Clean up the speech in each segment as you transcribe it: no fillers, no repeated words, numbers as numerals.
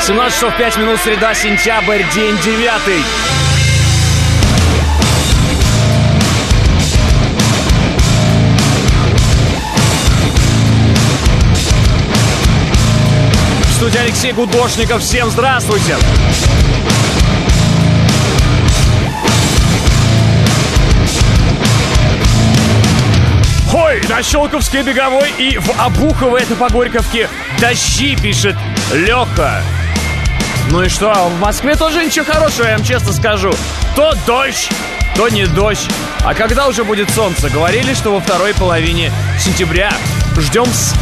17 часов 5 минут, среда, сентябрь, день 9. В студии Алексей Гудошников. Всем здравствуйте. Ой, на Щелковской беговой и в Обухово, это по Горьковке, дожди, пишет Леха. Ну и что, в Москве тоже ничего хорошего, я вам честно скажу. То дождь, то не дождь. А когда уже будет солнце? Говорили, что во второй половине сентября. Ждем-с.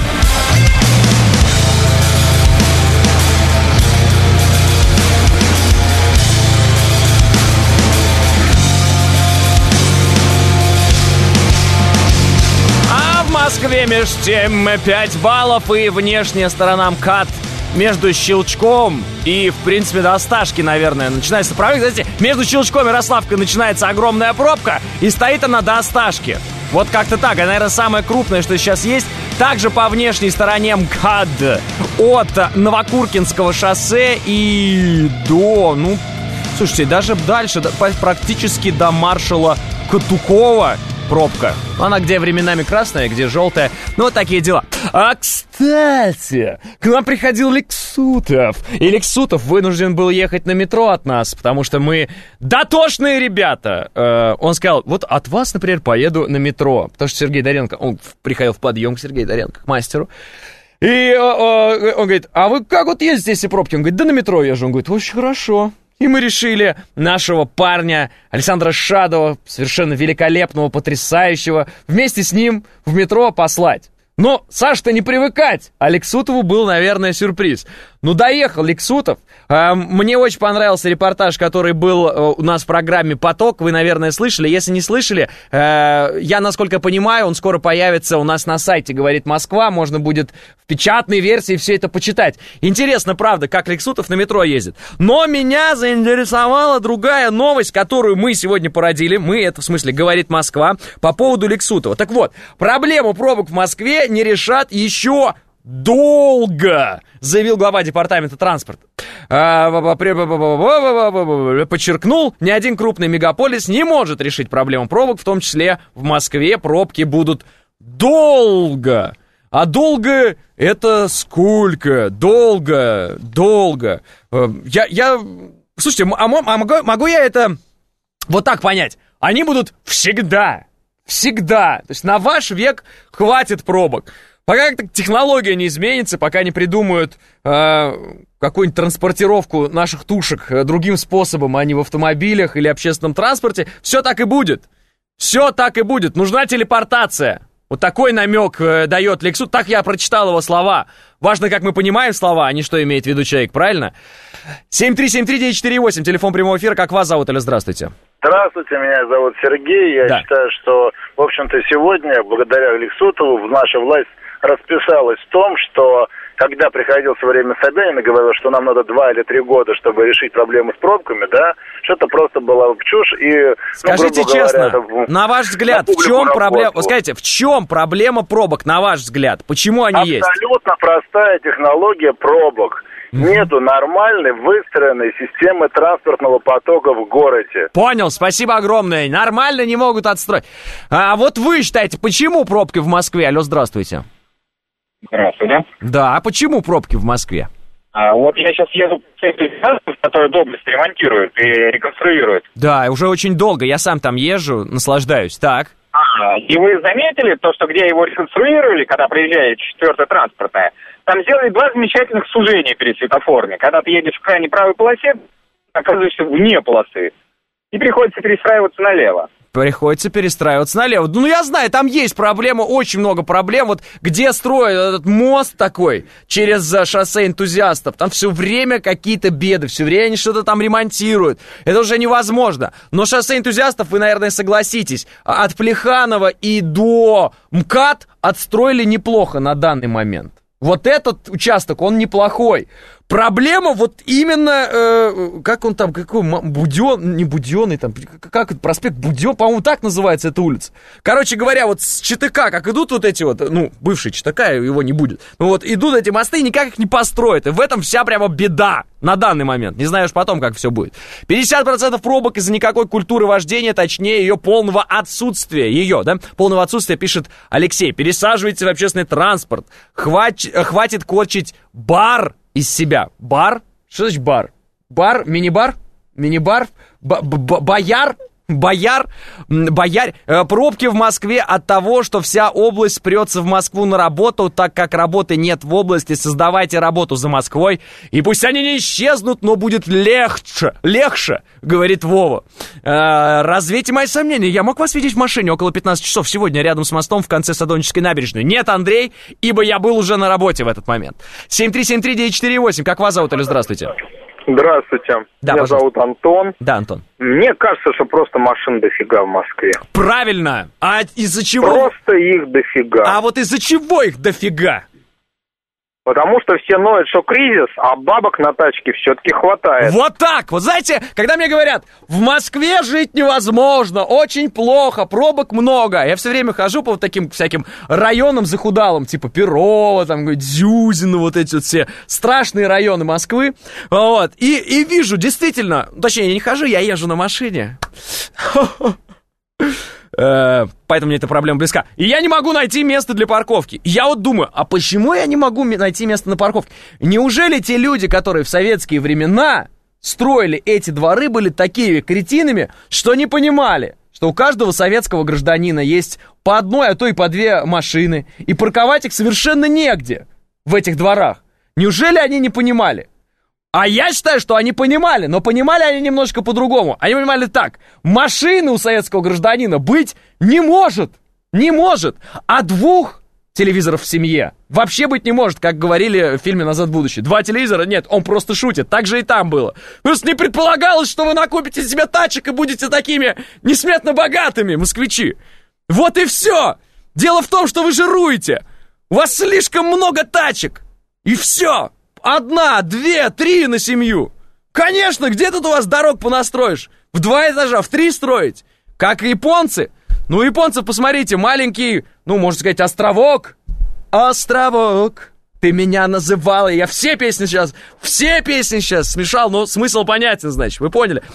В Москве меж тем 5 баллов и внешняя сторона МКАД между Щелчком и, в принципе, до Осташки, наверное, начинается правильно. Кстати, между Щелчком и Рославкой начинается огромная пробка, и стоит она до Осташки. Вот как-то так, а, наверное, самое крупное, что сейчас есть. Также по внешней стороне МКАД от Новокуркинского шоссе и до, слушайте, даже дальше, практически до маршала Катукова пробка. Она где временами красная, где желтая. Ну, вот такие дела. А, кстати, к нам приходил Лексутов. И Лексутов вынужден был ехать на метро от нас, потому что мы дотошные ребята. Он сказал, вот от вас, например, поеду на метро. Потому что Сергей Доренко, он приходил в подъем к Сергею Доренко, к мастеру. И он говорит, а вы как вот ездите, если пробки? Он говорит, да на метро езжу. Он говорит, очень хорошо. И мы решили нашего парня Александра Шадова, совершенно великолепного, потрясающего, вместе с ним в метро послать. Но Саш-то не привыкать, а Лексутову был, наверное, сюрприз. Ну, доехал Лексутов. Мне очень понравился репортаж, который был у нас в программе «Поток». Вы, наверное, слышали. Если не слышали, я, насколько понимаю, он скоро появится у нас на сайте «Говорит Москва». Можно будет в печатной версии все это почитать. Интересно, правда, как Лексутов на метро ездит. Но меня заинтересовала другая новость, которую мы сегодня породили. Мы, это в смысле «Говорит Москва», по поводу Лексутова. Так вот, проблему пробок в Москве не решат еще долго, заявил глава департамента транспорта. Подчеркнул, ни один крупный мегаполис не может решить проблему пробок, в том числе в Москве пробки будут долго. А долго это сколько? Долго. Слушайте, могу я это вот так понять? Они будут всегда. То есть на ваш век хватит пробок. Пока технология не изменится, пока не придумают какую-нибудь транспортировку наших тушек другим способом, а не в автомобилях или общественном транспорте, все так и будет. Нужна телепортация. Вот такой намек дает Лексут. Так я прочитал его слова. Важно, как мы понимаем слова, а не что имеет в виду человек, правильно? 7373948, телефон прямого эфира. Как вас зовут, или здравствуйте? Здравствуйте, меня зовут Сергей. Я считаю, что, в общем-то, сегодня, благодаря Лексутову, наша власть расписалась в том, что когда приходило время Собянина, говорил, что нам надо 2 или 3 года, чтобы решить проблему с пробками, да, что-то просто была чушь. И, скажите честно, на ваш взгляд, в чем проблема? Скажите, в чем проблема пробок, на ваш взгляд? Почему они есть? Абсолютно простая технология пробок. Нету нормальной выстроенной системы транспортного потока в городе. Понял, спасибо огромное. Нормально не могут отстроить. А вот вы считаете, почему пробки в Москве? Алло, здравствуйте. Здравствуйте. Да, а почему пробки в Москве? Вот я сейчас еду в центре, который доблесть ремонтирует и реконструирует. Да, уже очень долго. Я сам там езжу, наслаждаюсь. Так. И вы заметили то, что где его реконструировали, когда приезжает 4-я транспортная, там сделали 2 замечательных сужения перед светофорами. Когда ты едешь в крайней правой полосе, оказываешься вне полосы. И приходится перестраиваться налево. Ну, я знаю, там есть проблема, очень много проблем. Вот где строят этот мост такой через шоссе Энтузиастов, там все время какие-то беды, все время они что-то там ремонтируют. Это уже невозможно. Но шоссе Энтузиастов, вы, наверное, согласитесь, от Плеханова и до МКАД отстроили неплохо на данный момент. Вот этот участок, он неплохой. Проблема вот именно, как он там, какой, не Будённый, там, как это, проспект Будён, по-моему, так называется эта улица. Короче говоря, вот с ЧТК, как идут вот эти вот, бывший ЧТК, его не будет. Вот идут эти мосты, и никак их не построят. И в этом вся прямо беда на данный момент. Не знаю уж потом, как все будет. 50% пробок из-за никакой культуры вождения, точнее, ее полного отсутствия. Полного отсутствия, пишет Алексей. Пересаживайте в общественный транспорт. Хватит корчить бар из себя. Бар? Что значит бар? Бар? Мини-бар? Мини-бар? Бояр? Боярь. Пробки в Москве от того, что вся область прется в Москву на работу, так как работы нет в области. Создавайте работу за Москвой, и пусть они не исчезнут, но будет легче, говорит Вова. Развейте мои сомнения. Я мог вас видеть в машине около 15 часов сегодня рядом с мостом в конце Садовнической набережной. Нет, Андрей, ибо я был уже на работе в этот момент. 7373948. Как вас зовут, или здравствуйте? Здравствуйте. Да, меня пожалуйста. зовут Антон. Да, Антон. Мне кажется, что просто машин дофига в Москве. Правильно. А из-за чего? Просто их дофига. А вот из-за чего их дофига? Потому что все ноют, что кризис, а бабок на тачке все-таки хватает. Вот так! Вот знаете, когда мне говорят, в Москве жить невозможно, очень плохо, пробок много. Я все время хожу по вот таким всяким районам захудалым, типа Перова, там, Дзюзино, вот эти вот все страшные районы Москвы. Вот. И вижу, действительно, точнее, я не хожу, я езжу на машине. Поэтому мне эта проблема близка. И я не могу найти место для парковки. Я вот думаю, а почему я не могу найти место на парковке? Неужели те люди, которые в советские времена строили эти дворы, были такими кретинами, что не понимали, что у каждого советского гражданина есть по одной, а то и по две машины, и парковать их совершенно негде в этих дворах? Неужели они не понимали? А я считаю, что они понимали, но понимали они немножко по-другому. Они понимали так: машины у советского гражданина быть не может. Не может. А двух телевизоров в семье вообще быть не может, как говорили в фильме «Назад в будущее». 2 телевизора? Нет, он просто шутит. Так же и там было. Просто не предполагалось, что вы накупите себе тачек и будете такими несметно богатыми, москвичи. Вот и все. Дело в том, что вы жируете. У вас слишком много тачек. И все. 1, 2, 3 на семью. Конечно, где тут у вас дорог понастроишь? В 2 этажа, в 3 строить? Как и японцы. Ну, японцы, посмотрите, маленький, можно сказать, островок. Островок, ты меня называла. Я все песни сейчас смешал, но смысл понятен, значит, вы поняли.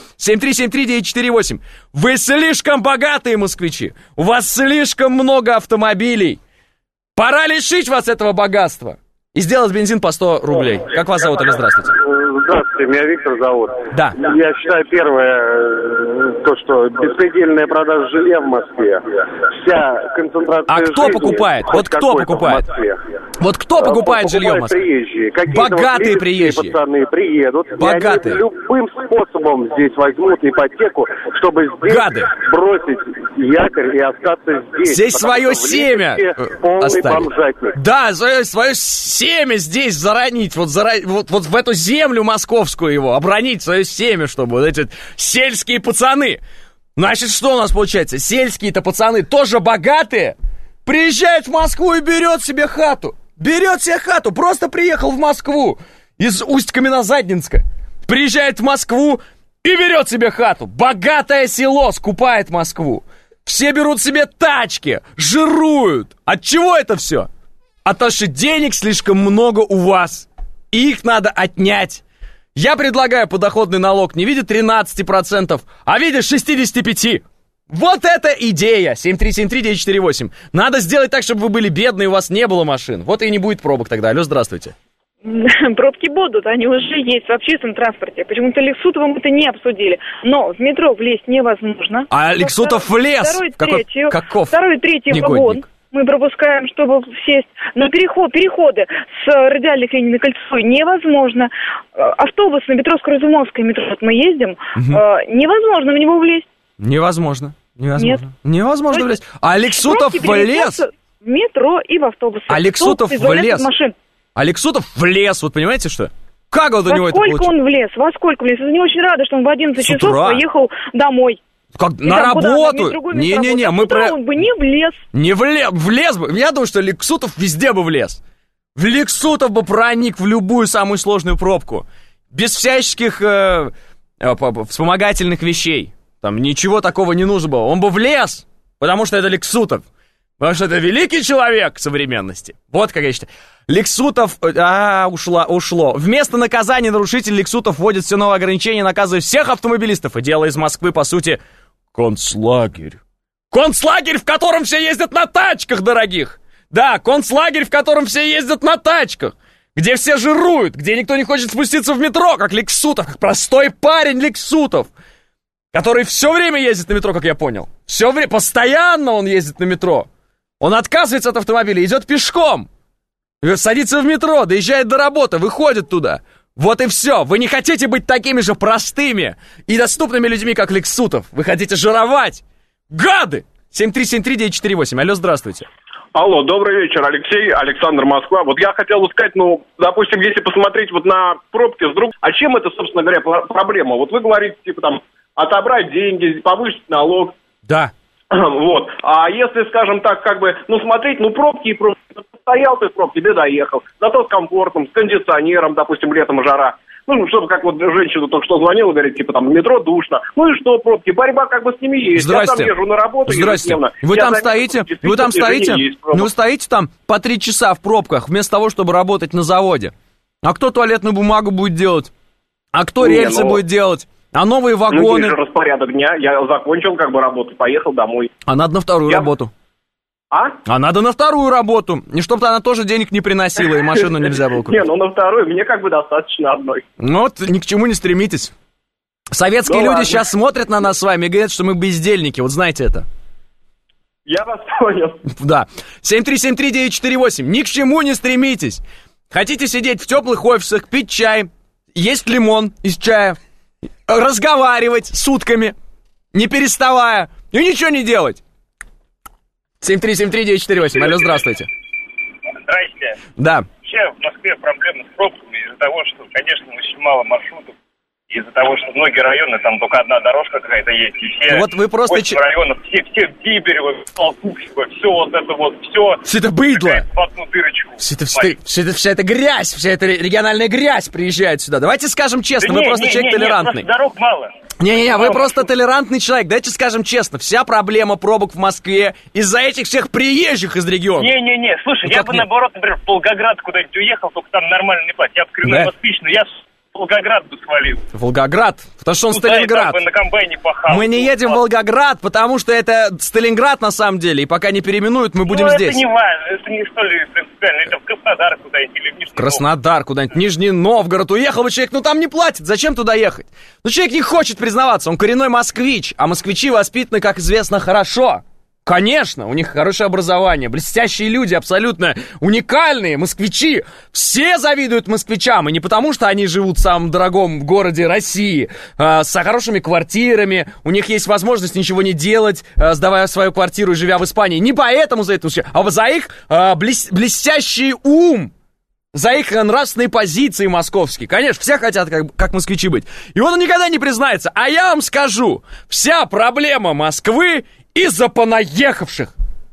7373948. Вы слишком богатые москвичи. У вас слишком много автомобилей. Пора лишить вас этого богатства и сделать бензин по 100 рублей. Как вас зовут, или здравствуйте? Здравствуйте, меня Виктор зовут. Да. Я считаю, первое, то, что беспредельная продажа жилья в Москве, вся концентрация А кто жизни, покупает? Вот кто покупает? Вот кто покупает жилье в Москве? Приезжие. Богатые вот приезжие. Пацаны приедут. Богатые. И они любым способом здесь возьмут ипотеку, чтобы здесь Гады. бросить якорь и остаться здесь. Здесь свое семя оставить. Да, свое семя здесь заронить. Вот в эту землю московскую его. Обронить свое семя, чтобы вот эти сельские пацаны. Значит, что у нас получается? Сельские-то пацаны тоже богатые. Приезжает в Москву и берет себе хату. Берет себе хату. Просто приехал в Москву из Усть-Каменозаднинска. Приезжает в Москву и берет себе хату. Богатое село скупает Москву. Все берут себе тачки, жируют. От чего это все? От того, что денег слишком много у вас. И их надо отнять. Я предлагаю подоходный налог не в виде 13%, а в виде 65%. Вот это идея! 7373948. Надо сделать так, чтобы вы были бедные, у вас не было машин. Вот и не будет пробок тогда. Алло, здравствуйте. Пробки будут, они уже есть в общественном транспорте. Почему-то Лексутовым это не обсудили. Но в метро влезть невозможно. А Лексутов влез! Второй, третий вагон мы пропускаем, чтобы сесть. Но переходы с радиальных линий на Кольцевую невозможно. Автобус на Петровско-Разумовское метро, вот мы ездим, невозможно в него влезть. Невозможно. Нет. Невозможно влезть. А Лексутов влез. В метро и в автобусы. А Лексутов влез. А Лексутов влез, вот понимаете что? Как вот у него это получилось? Во сколько он влез? Я не очень рада, что он в 11 часов поехал домой. Как, на работу? Не-не-не, мы про... Он бы не влез. Влез бы. Я думаю, что Лексутов везде бы влез. В Лексутов бы проник в любую самую сложную пробку. Без всяческих вспомогательных вещей. Там ничего такого не нужно было. Он бы влез, потому что это Лексутов. Потому что это великий человек современности. Вот как я считаю. Лексутов... ушло. Вместо наказания нарушитель Лексутов вводит все новые ограничения, наказывая всех автомобилистов и делая из Москвы, по сути, концлагерь. Концлагерь, в котором все ездят на тачках дорогих. Да, концлагерь, в котором все ездят на тачках. Где все жируют, где никто не хочет спуститься в метро, как Лексутов, как простой парень Лексутов, который все время ездит на метро, как я понял. Все время, постоянно он ездит на метро. Он отказывается от автомобиля, идет пешком. Садится в метро, доезжает до работы, выходит туда. Вот и все. Вы не хотите быть такими же простыми и доступными людьми, как Лексутов. Вы хотите жировать. Гады! 7373948. Алло, здравствуйте. Алло, добрый вечер, Алексей, Александр, Москва. Вот я хотел бы сказать, допустим, если посмотреть вот на пробки с друг... А чем это, собственно говоря, проблема? Вот вы говорите, типа там, отобрать деньги, повысить налог. Да. Вот. А если, скажем так, как бы, смотреть, пробки и пробки. Стоял ты в пробке, да доехал. Зато с комфортом, с кондиционером, допустим, летом жара. Чтобы, как вот женщина только что звонила, говорит, типа там, в метро душно. И что, пробки, борьба как бы с ними есть. Здрасте. Я там езжу на работу ежедневно. Вы там стоите? Вы стоите там по 3 часа в пробках, вместо того, чтобы работать на заводе. А кто туалетную бумагу будет делать? А кто рельсы будет делать? А новые вагоны? Есть же распорядок дня. Я закончил как бы работу, поехал домой. А надо на вторую работу. А надо на вторую работу. И чтобы она тоже денег не приносила, и машину нельзя было купить. На вторую мне как бы достаточно одной. Вот, ни к чему не стремитесь. Советские люди сейчас смотрят на нас с вами и говорят, что мы бездельники. Вот знаете это. Я вас понял. Да. 7373948. Ни к чему не стремитесь. Хотите сидеть в теплых офисах, пить чай, есть лимон из чая, разговаривать сутками, не переставая, и ничего не делать. 7373948. Алло, здравствуйте. Здрасте. Да. Вообще в Москве проблемы с пробками из-за того, что, конечно, очень мало маршрутов. Из-за того, что многие районы, там только одна дорожка какая-то есть. И все, вот вы просто... 8 районов, все в Диберево, в Толкучево, все вот это вот, все... Все это быдло. В одну дырочку. Вся эта грязь, вся эта региональная грязь приезжает сюда. Давайте скажем честно, вы просто человек толерантный. Просто дорог мало. Не-не-не, вы просто толерантный человек. Давайте скажем честно, вся проблема пробок в Москве из-за этих всех приезжих из региона. Не-не-не, слушай, я бы наоборот, например, в Волгоград куда-нибудь уехал, только там нормально не платить. Я бы коренной москвич, но я в Волгоград бы свалил. Волгоград? Потому что он Сталинград. Да, на комбайне пахал. Мы не едем в Волгоград, потому что это Сталинград на самом деле, и пока не переименуют, мы будем здесь. Это не важно, это не столь принципиально, это в Краснодар куда-нибудь или в Нижний Новгород. Краснодар куда-нибудь, Нижний Новгород. Уехал бы человек, там не платит, зачем туда ехать? Человек не хочет признаваться, он коренной москвич, а москвичи воспитаны, как известно, хорошо. Конечно, у них хорошее образование, блестящие люди, абсолютно уникальные москвичи. Все завидуют москвичам, и не потому, что они живут в самом дорогом городе России, с хорошими квартирами, у них есть возможность ничего не делать, сдавая свою квартиру и живя в Испании. Не поэтому за это, а за их блестящий ум, за их нравственные позиции московские. Конечно, все хотят как москвичи быть. И он никогда не признается. А я вам скажу, вся проблема Москвы из-за понаехавших.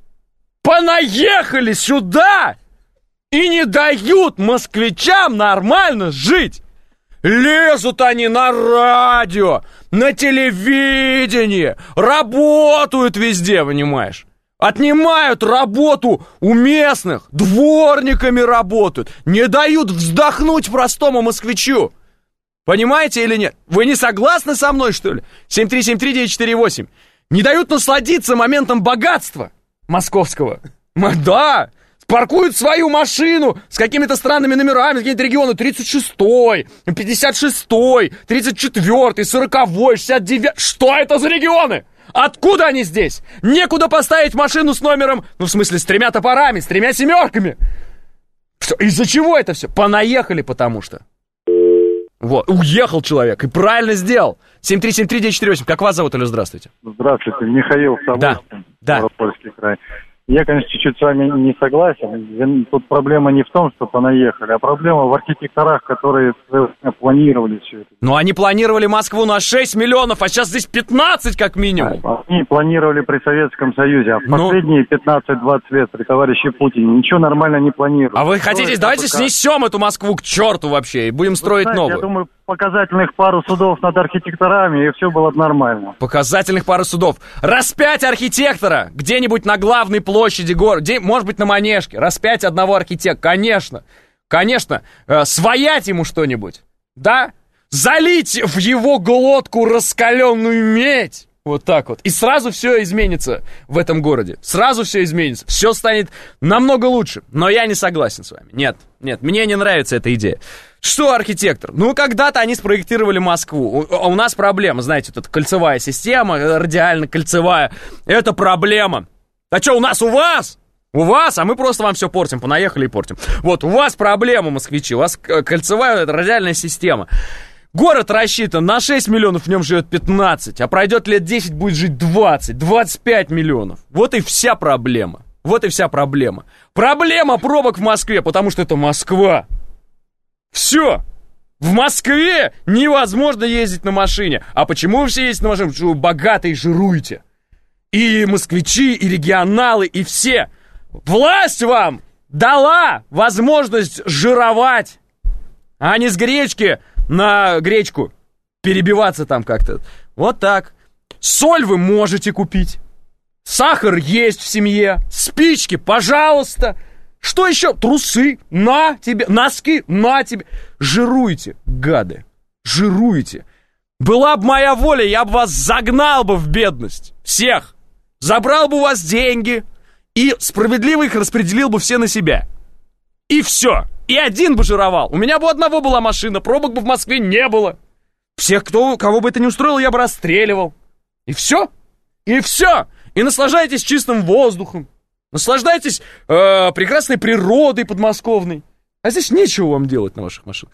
Понаехали сюда и не дают москвичам нормально жить. Лезут они на радио, на телевидении, работают везде, понимаешь? Отнимают работу у местных, дворниками работают, не дают вздохнуть простому москвичу. Понимаете или нет? Вы не согласны со мной, что ли? 7373948. Не дают насладиться моментом богатства московского. Да, паркуют свою машину с какими-то странными номерами, какие-то регионы 36-й, 56-й, 34-й, 40-й, 69-й. Что это за регионы? Откуда они здесь? Некуда поставить машину с номером, в смысле, с 3 топорами, с 3 семерками. Из-за чего это все? Понаехали, потому что. Вот, уехал человек и правильно сделал. 7373948. Как вас зовут, или здравствуйте? Здравствуйте, Михаил Савойский, да. Ставропольский край. Я, конечно, чуть-чуть с вами не согласен. Тут проблема не в том, что понаехали, а проблема в архитекторах, которые планировали все это. Ну, они планировали Москву на 6 миллионов, а сейчас здесь 15 как минимум. Они планировали при Советском Союзе, а в последние 15-20 лет при товарище Путине ничего нормально не планировали. А вы хотите, давайте снесем эту Москву к черту вообще и будем строить новую. Я думаю, показательных пару судов над архитекторами, и все было нормально. Показательных пару судов. Распять архитектора где-нибудь на главной площади города, может быть, на Манежке. Распять одного архитектора, конечно. Конечно. Своять ему что-нибудь, да? Залить в его глотку раскаленную медь. Вот так вот. И сразу все изменится в этом городе. Сразу все изменится. Все станет намного лучше. Но я не согласен с вами. Нет, мне не нравится эта идея. Что архитектор? Ну, когда-то они спроектировали Москву. У нас проблема, знаете, вот эта кольцевая система, радиально-кольцевая. Это проблема. А что, у вас? У вас, а мы просто вам все портим. Понаехали и портим. Вот, у вас проблема, москвичи. У вас кольцевая радиальная система. Город рассчитан на 6 миллионов, в нем живет 15, а пройдет лет 10, будет жить 20, 25 миллионов. Вот и вся проблема. Проблема пробок в Москве, потому что это Москва. Все. В Москве невозможно ездить на машине. А почему вы все ездите на машине? Потому что вы богатые и жируете. И москвичи, и регионалы, и все. Власть вам дала возможность жировать, а не с гречки на гречку перебиваться там как-то. Вот так. Соль вы можете купить. Сахар есть в семье. Спички, пожалуйста. Что еще? Трусы. На тебе. Носки. На тебе. Жируйте, гады. Жируйте. Была бы моя воля, я бы вас загнал бы в бедность. Всех. Забрал бы у вас деньги. И справедливо их распределил бы все на себя. И все. И один бы жировал. У меня бы у одного была машина, пробок бы в Москве не было. Всех, кого бы это не устроило, я бы расстреливал. И все. И наслаждайтесь чистым воздухом. Наслаждайтесь прекрасной природой подмосковной. А здесь нечего вам делать на ваших машинах.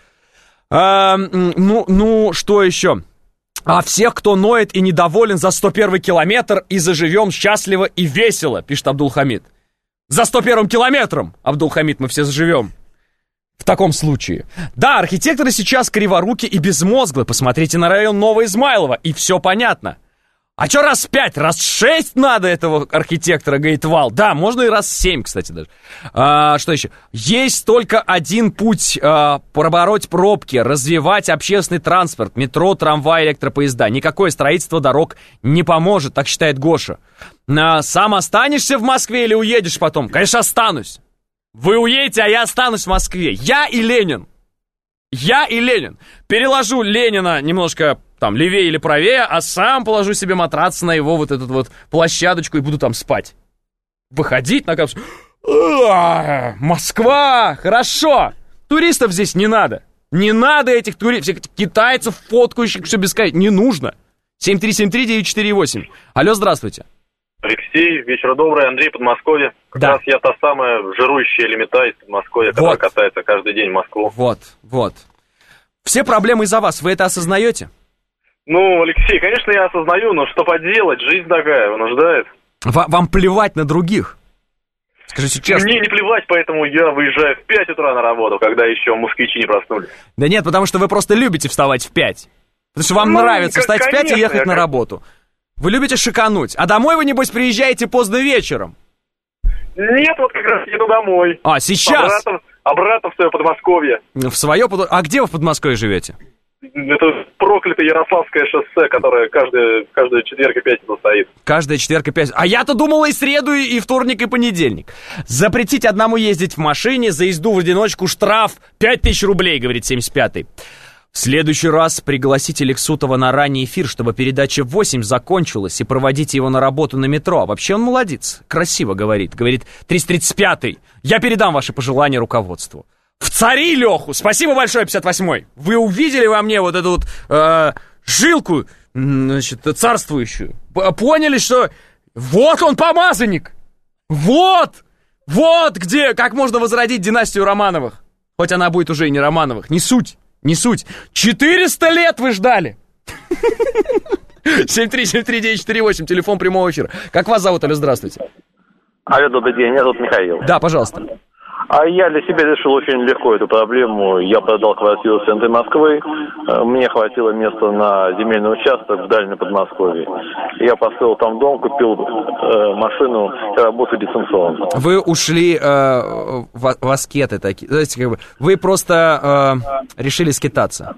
Что еще? А всех, кто ноет и недоволен за 101-й километр, и заживем счастливо и весело, пишет Абдулхамид. За 101-м километром, Абдулхамид, мы все заживем. В таком случае. Да, архитекторы сейчас криворуки и безмозглы. Посмотрите на район Новоизмайлова, и все понятно. А что раз 5, раз 6 надо этого архитектора, говорит Вал? Да, можно и раз 7, кстати, даже. Что еще? Есть только один путь побороть пробки, развивать общественный транспорт, метро, трамвай, электропоезда. Никакое строительство дорог не поможет, так считает Гоша. Сам останешься в Москве или уедешь потом? Конечно, останусь. Вы уедете, а я останусь в Москве. Я и Ленин. Переложу Ленина немножко там левее или правее, а сам положу себе матрац на его вот эту вот площадочку и буду там спать. Выходить на капсулу. Москва! Хорошо! Туристов здесь не надо. Не надо этих туристов, всех китайцев, фоткающих, все бесконечно. Не нужно. 7373948. Алло, здравствуйте. Алексей, вечер добрый, Андрей, Подмосковье. Как раз я та самая жирующая лимита из Подмосковья, которая катается каждый день в Москву. Вот. Все проблемы из-за вас, вы это осознаете? Ну, Алексей, конечно, я осознаю, но что поделать, жизнь такая, вынуждает. Вам плевать на других? Скажите честно. Мне не плевать, поэтому я выезжаю в 5 утра на работу, когда еще москвичи не проснулись. Да нет, потому что вы просто любите вставать в 5. Потому что вам нравится встать в 5 и ехать на работу. Вы любите шикануть. А домой вы, небось, приезжаете поздно вечером. Нет, вот как раз еду домой. А, сейчас? Обратно в свое Подмосковье. В свое Подмосковье? А где вы в Подмосковье живете? Это проклятое Ярославское шоссе, которое каждую четверг и пятницу стоит. Каждая четверг и пятница. А я-то думал и среду, и вторник, и понедельник. Запретить одному ездить в машине, за езду в одиночку штраф 5000 рублей, говорит 75-й. В следующий раз пригласите Лексутова на ранний эфир, чтобы передача 8 закончилась, и проводите его на работу на метро. А вообще он молодец, красиво говорит. Говорит 335-й. Я передам ваши пожелания руководству. В цари Леху! Спасибо большое, 58-й. Вы увидели во мне вот эту вот жилку, значит, царствующую. Поняли, что вот он помазанник. Вот где, как можно возродить династию Романовых. Хоть она будет уже и не Романовых. Не суть. 400 лет вы ждали. 7373948, телефон прямого эфира. Как вас зовут, алло, здравствуйте. Алло, добрый день, меня зовут Михаил. Да, пожалуйста. А я для себя решил очень легко эту проблему. Я продал квартиру в центре Москвы. Мне хватило места на земельный участок в дальнем Подмосковье. Я построил там дом, купил машину и работаю дистанционно. Вы ушли в аскеты такие. Знаете, как бы, вы просто решили скитаться.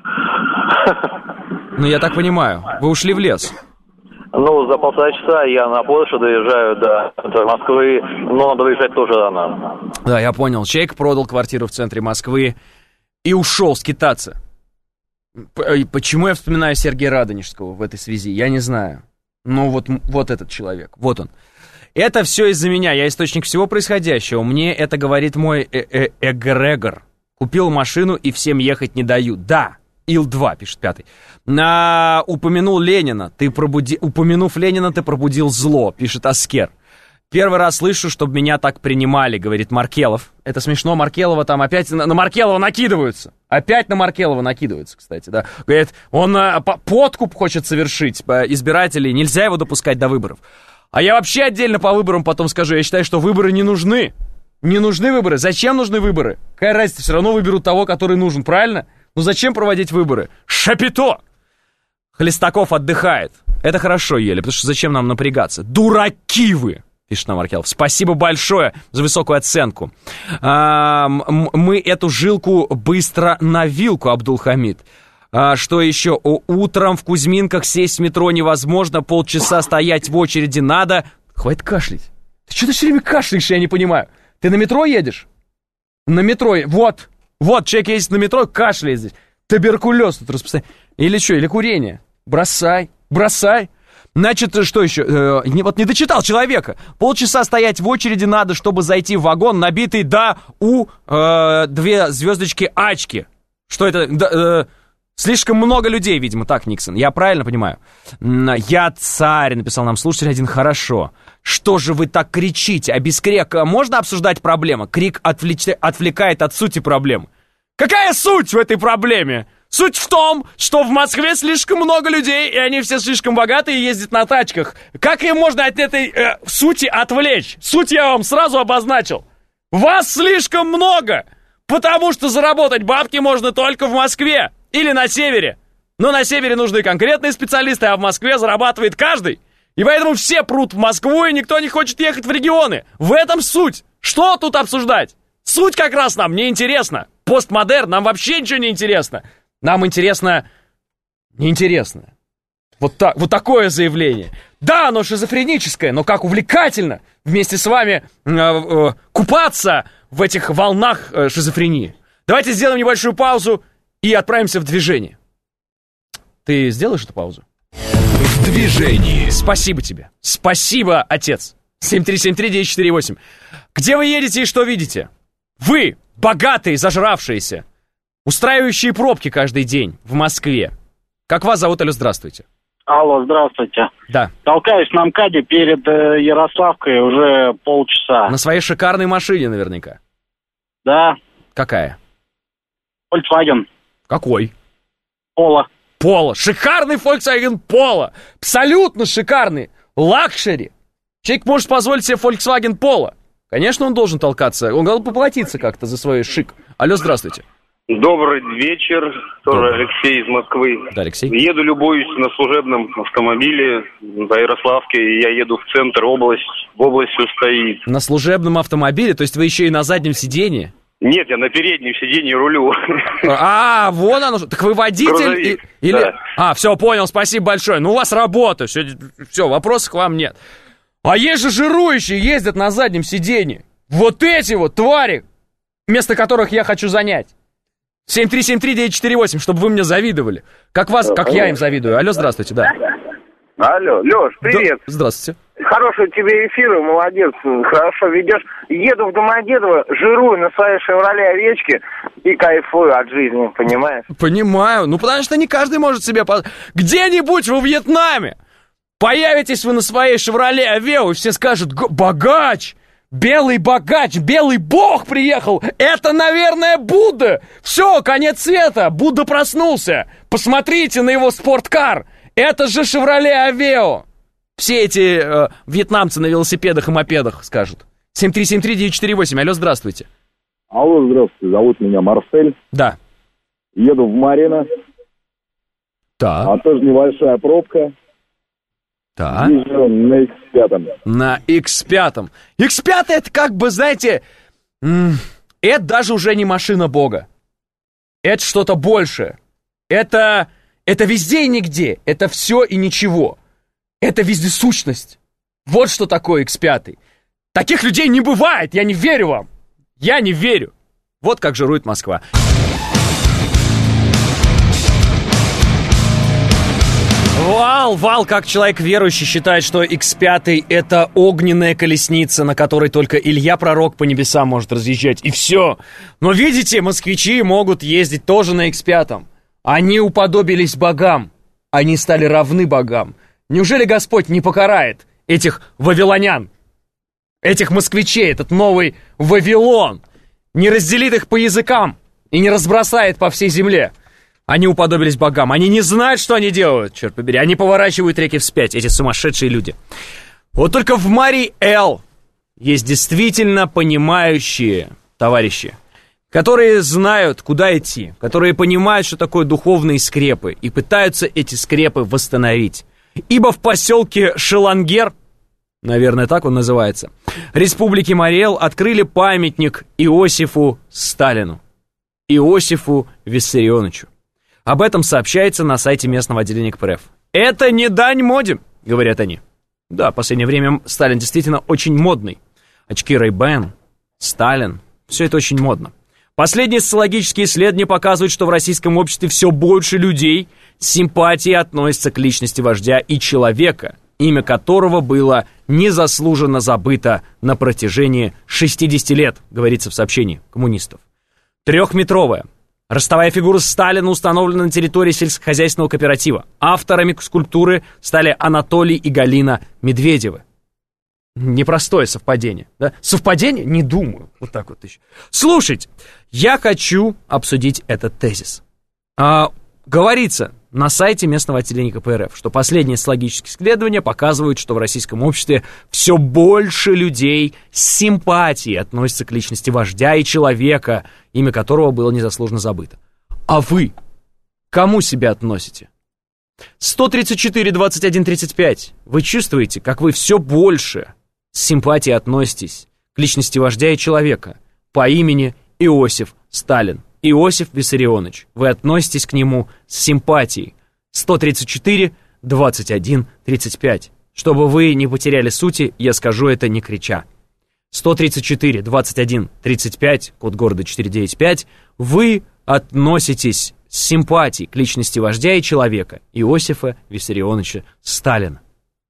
Ну, я так понимаю. Вы ушли в лес. Ну, за 1,5 часа я на Порше доезжаю до центра Москвы, но надо выезжать тоже рано. Да, я понял. Человек продал квартиру в центре Москвы и ушел скитаться. Почему я вспоминаю Сергея Радонежского в этой связи, я не знаю. Но вот этот человек, вот он. Это все из-за меня, я источник всего происходящего. Мне это говорит мой эгрегор. Купил машину и всем ехать не дают. Да. Ил-2, пишет 5-й. Упомянув Ленина, ты пробудил зло, пишет Аскер. Первый раз слышу, чтобы меня так принимали, говорит Маркелов. Это смешно, Маркелова там опять на Маркелова накидываются. Опять на Маркелова накидываются, кстати, да. Говорит, он подкуп хочет совершить избирателей, нельзя его допускать до выборов. А я вообще отдельно по выборам потом скажу, я считаю, что выборы не нужны. Не нужны выборы. Зачем нужны выборы? Какая разница, все равно выберут того, который нужен, правильно? Ну зачем проводить выборы? Шапито! Хлестаков отдыхает. Это хорошо, Еле, потому что зачем нам напрягаться? Дураки вы! Пишет нам Маркелов. Спасибо большое за высокую оценку. Мы эту жилку быстро на вилку, Абдулхамид. Что еще? Утром в Кузьминках сесть в метро невозможно, полчаса стоять в очереди надо. Хватит кашлять. Ты что ты все время кашляешь, я не понимаю. Ты на метро едешь? На метро, вот, человек ездит на метро, кашляет здесь. Туберкулез тут распространяется. Или что, или курение. Бросай. Значит, что еще? Не дочитал человека. Полчаса стоять в очереди надо, чтобы зайти в вагон, набитый до 2 звездочки Ачки. Что это? Слишком много людей, видимо, так, Никсон. Я правильно понимаю? Я царь, написал нам слушатель один. Хорошо. Что же вы так кричите? А без крика можно обсуждать проблемы? Крик отвлекает от сути проблемы. Какая суть в этой проблеме? Суть в том, что в Москве слишком много людей, и они все слишком богатые и ездят на тачках. Как им можно от этой сути отвлечь? Суть я вам сразу обозначил. Вас слишком много, потому что заработать бабки можно только в Москве или на севере. Но на севере нужны конкретные специалисты, а в Москве зарабатывает каждый. И поэтому все прут в Москву, и никто не хочет ехать в регионы. В этом суть. Что тут обсуждать? Суть как раз нам не интересна. Постмодерн, нам вообще ничего не интересно. Нам интересно неинтересное. Вот такое заявление. Да, оно шизофреническое, но как увлекательно вместе с вами купаться в этих волнах шизофрении. Давайте сделаем небольшую паузу и отправимся в движение. Ты сделаешь эту паузу? В движении. Спасибо тебе. Спасибо, отец. 7373948. Где вы едете и что видите? Вы, богатые, зажравшиеся, устраивающие пробки каждый день в Москве. Как вас зовут? Алло, здравствуйте. Алло, здравствуйте. Да. Толкаюсь на МКАДе перед Ярославкой уже полчаса. На своей шикарной машине наверняка. Да. Какая? Volkswagen. Какой? Polo. Polo. Шикарный Volkswagen Polo. Абсолютно шикарный. Лакшери. Человек может позволить себе Volkswagen Polo. Конечно, он должен толкаться. Он должен поплатиться как-то за свой шик. Алло, здравствуйте. Добрый вечер. Тоже Алексей из Москвы. Да, Алексей. Еду, любуюсь на служебном автомобиле по Ярославке. Я еду в центр, область все стоит. На служебном автомобиле? То есть вы еще и на заднем сидении? Нет, я на переднем сиденье рулю. Вон оно. Так вы водитель? Или... Да. Все, понял, спасибо большое. Ну, у вас работа. Все, вопросов к вам нет. А есть же жирующие, ездят на заднем сиденье. Вот эти вот твари, вместо которых я хочу занять. 7373948, чтобы вы мне завидовали. Как я им завидую. Алло, здравствуйте, да. Алло, Лёш, привет. Да, здравствуйте. Хорошего тебе эфира, молодец, хорошо ведешь. Еду в Домодедово, жирую на своей «Шевроле Овечке» и кайфую от жизни, понимаешь? Понимаю, потому что не каждый может себе... Где-нибудь во Вьетнаме появитесь вы на своей «Шевроле Авео», и все скажут: богач, белый бог приехал, это, наверное, Будда. Все, конец света, Будда проснулся. Посмотрите на его спорткар, это же «Шевроле Авео». все эти вьетнамцы на велосипедах и мопедах скажут. 7373948, алло, здравствуйте. Алло, здравствуйте, зовут меня Марсель. Да. Еду в Марино. Так. А тоже небольшая пробка. Так. Езжу на X5. На X5. X5 это как бы, знаете, это даже уже не машина бога. Это что-то большее. Это везде и нигде. Это все и ничего. Это вездесущность. Вот что такое X5. Таких людей не бывает. Я не верю вам. Я не верю. Вот как жирует Москва. Вал, как человек верующий, считает, что X5 это огненная колесница, на которой только Илья Пророк по небесам может разъезжать, и все. Но видите, москвичи могут ездить тоже на X5. Они уподобились богам, они стали равны богам. Неужели Господь не покарает этих вавилонян, этих москвичей, этот новый Вавилон, не разделит их по языкам и не разбросает по всей земле? Они уподобились богам. Они не знают, что они делают, черт побери. Они поворачивают реки вспять, эти сумасшедшие люди. Вот только в Мари-Эл есть действительно понимающие товарищи, которые знают, куда идти, которые понимают, что такое духовные скрепы, и пытаются эти скрепы восстановить. Ибо в поселке Шелангер, наверное, так он называется, республики Мари-Эл, открыли памятник Иосифу Сталину, Иосифу Виссарионовичу. Об этом сообщается на сайте местного отделения КПРФ. Это не дань моде, говорят они. Да, в последнее время Сталин действительно очень модный. Очки Ray-Ban, Сталин, все это очень модно. Последние социологические исследования показывают, что в российском обществе все больше людей с симпатией относятся к личности вождя и человека, имя которого было незаслуженно забыто на протяжении 60 лет, говорится в сообщении коммунистов. 3-метровая ростовая фигура Сталина установлена на территории сельскохозяйственного кооператива. Авторами скульптуры стали Анатолий и Галина Медведевы. Непростое совпадение, да? Совпадение? Не думаю. Вот так вот еще. Слушайте, я хочу обсудить этот тезис. Говорится на сайте местного отделения КПРФ, что последние социологические исследования показывают, что в российском обществе все больше людей с симпатией относятся к личности вождя и человека, имя которого было незаслуженно забыто. А вы кому себя относите? 134, 21, 35. Вы чувствуете, как вы все больше с симпатией относитесь к личности вождя и человека по имени Иосиф Сталин. Иосиф Виссарионович. Вы относитесь к нему с симпатией. 134, 21, 35. Чтобы вы не потеряли сути, я скажу это не крича. 134, 21, 35, код города 495. Вы относитесь с симпатией к личности вождя и человека Иосифа Виссарионовича Сталина.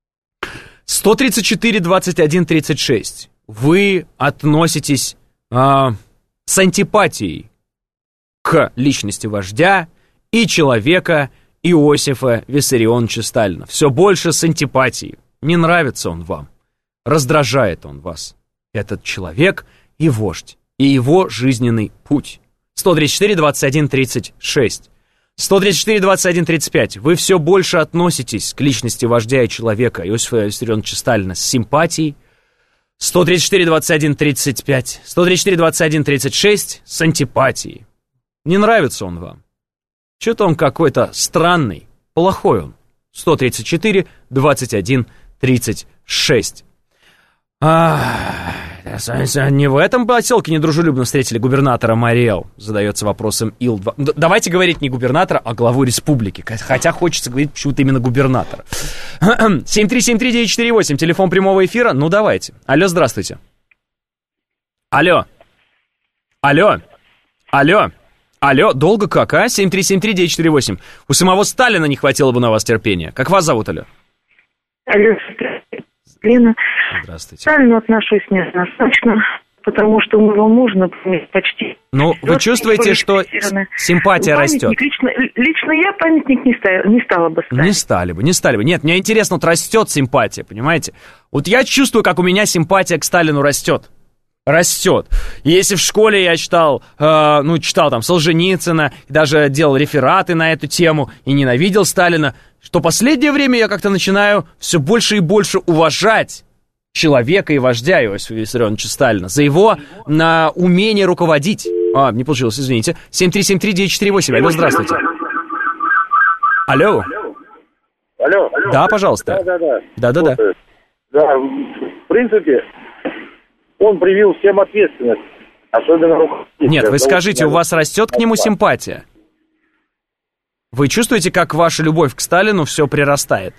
134, 21, 36. Вы относитесь с антипатией к личности вождя и человека Иосифа Виссарионовича Сталина. Все больше с антипатией. Не нравится он вам. Раздражает он вас. Этот человек и вождь, и его жизненный путь. 134, 21, 36. 134, 21, 35. Вы все больше относитесь к личности вождя и человека Иосифа Виссарионовича Сталина с симпатией. 134, 21, 35. 134, 21, 36 с антипатией. Не нравится он вам. Что-то он какой-то странный, плохой он. 134, 21, 36. Не в этом поселке недружелюбно встретили губернатора Мари-Эл, задается вопросом Ил-2. Давайте говорить не губернатора, а главу республики. Хотя хочется говорить почему-то именно губернатора. 7373948, телефон прямого эфира. Ну, давайте. Алло, здравствуйте. Алло. Долго как, а? 7373948. У самого Сталина не хватило бы на вас терпения. Как вас зовут, алло? Алло, Лена. Здравствуйте. К Сталину отношусь неоднозначно, потому что у него можно почти... Ну, вы чувствуете, что симпатия растет? Лично я памятник не стала бы ставить. Не стали бы. Нет, мне интересно, вот растет симпатия, понимаете? Вот я чувствую, как у меня симпатия к Сталину растет. растет. Если в школе я читал там Солженицына, даже делал рефераты на эту тему и ненавидел Сталина, что последнее время я как-то начинаю все больше и больше уважать человека и вождя Иосифа Виссарионовича Сталина за его умение руководить. Не получилось, извините. 7373948. Алло, здравствуйте. Алло. Алло. Да, пожалуйста. Да. Да, в принципе, он привил всем ответственность, особенно руководителя. Нет, вы скажите, у вас растет к нему симпатия? Вы чувствуете, как ваша любовь к Сталину все прирастает?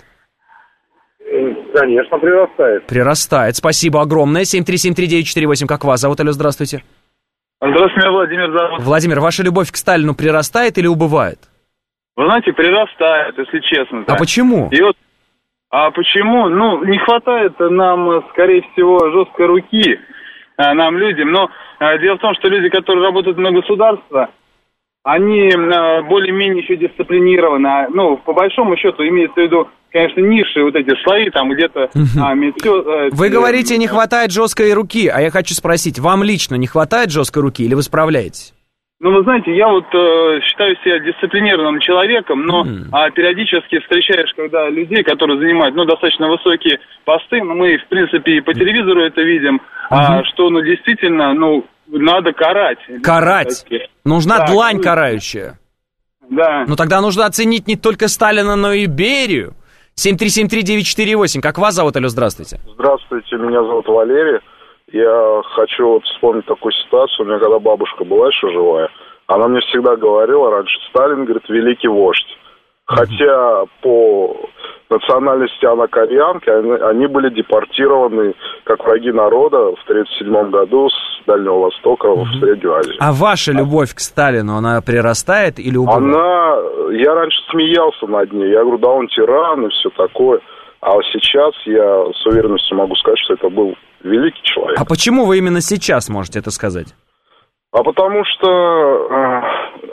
Конечно, прирастает. Прирастает. Спасибо огромное. 7373948. Как вас зовут? Алло, здравствуйте. Здравствуйте, меня Владимир зовут. Владимир, ваша любовь к Сталину прирастает или убывает? Вы знаете, прирастает, если честно. А почему? Почему? Не хватает нам, скорее всего, жесткой руки нам, людям. Но дело в том, что люди, которые работают на государство, они более-менее еще дисциплинированы. По большому счету, имеется в виду, конечно, низшие вот эти слои, там где-то... Вы говорите, не хватает жесткой руки, а я хочу спросить, вам лично не хватает жесткой руки или вы справляетесь? Вы знаете, я считаю себя дисциплинированным человеком, но периодически встречаешь, когда людей, которые занимают, достаточно высокие посты, мы, в принципе, и по телевизору это видим, что, действительно, надо карать. Карать? Нужна длань карающая. Да. Тогда нужно оценить не только Сталина, но и Берию. 7373948. Как вас зовут? Алло, здравствуйте. Здравствуйте, меня зовут Валерий. Я хочу вспомнить такую ситуацию. У меня когда бабушка была еще живая, она мне всегда говорила раньше, Сталин, говорит, великий вождь. Хотя по национальности она кореянка, они были депортированы как враги народа в 1937 году с Дальнего Востока в Среднюю Азию. А ваша любовь к Сталину, она прирастает или убывает? Я раньше смеялся над ней. Я говорю, да он тиран и все такое. А сейчас я с уверенностью могу сказать, что это был великий человек. А почему вы именно сейчас можете это сказать? А потому что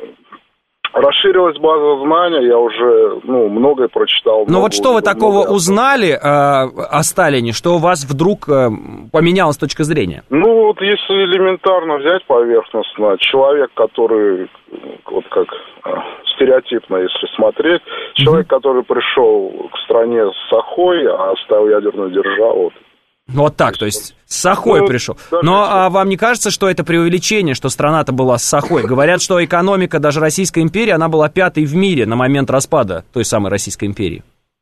расширилась база знаний, я уже многое прочитал. Что вы такого узнали о Сталине, что у вас вдруг поменялась точка зрения? Если элементарно взять поверхностно, человек, который, стереотипно, если смотреть, человек, который пришел к стране с Сахой, а оставил ядерную державу. То есть с Сахой пришел. А вам не кажется, что это преувеличение, что страна-то была с Сахой? Говорят, что экономика даже Российской империи, она была 5-й в мире на момент распада той самой Российской империи.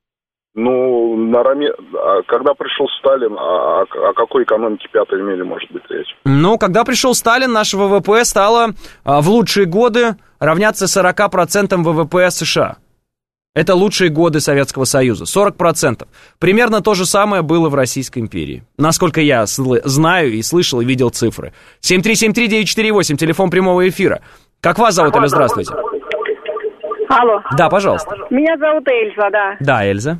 Когда пришел Сталин, о какой экономике 5-й в мире может быть речь? Когда пришел Сталин, наше ВВП стало в лучшие годы равняться 40% ВВП США. Это лучшие годы Советского Союза, 40%. Примерно то же самое было в Российской империи. Насколько я знаю и слышал, и видел цифры. 7373948, телефон прямого эфира. Как вас зовут? Алло, здравствуйте. Алло. Да, пожалуйста. Меня зовут Эльза, да. Да, Эльза.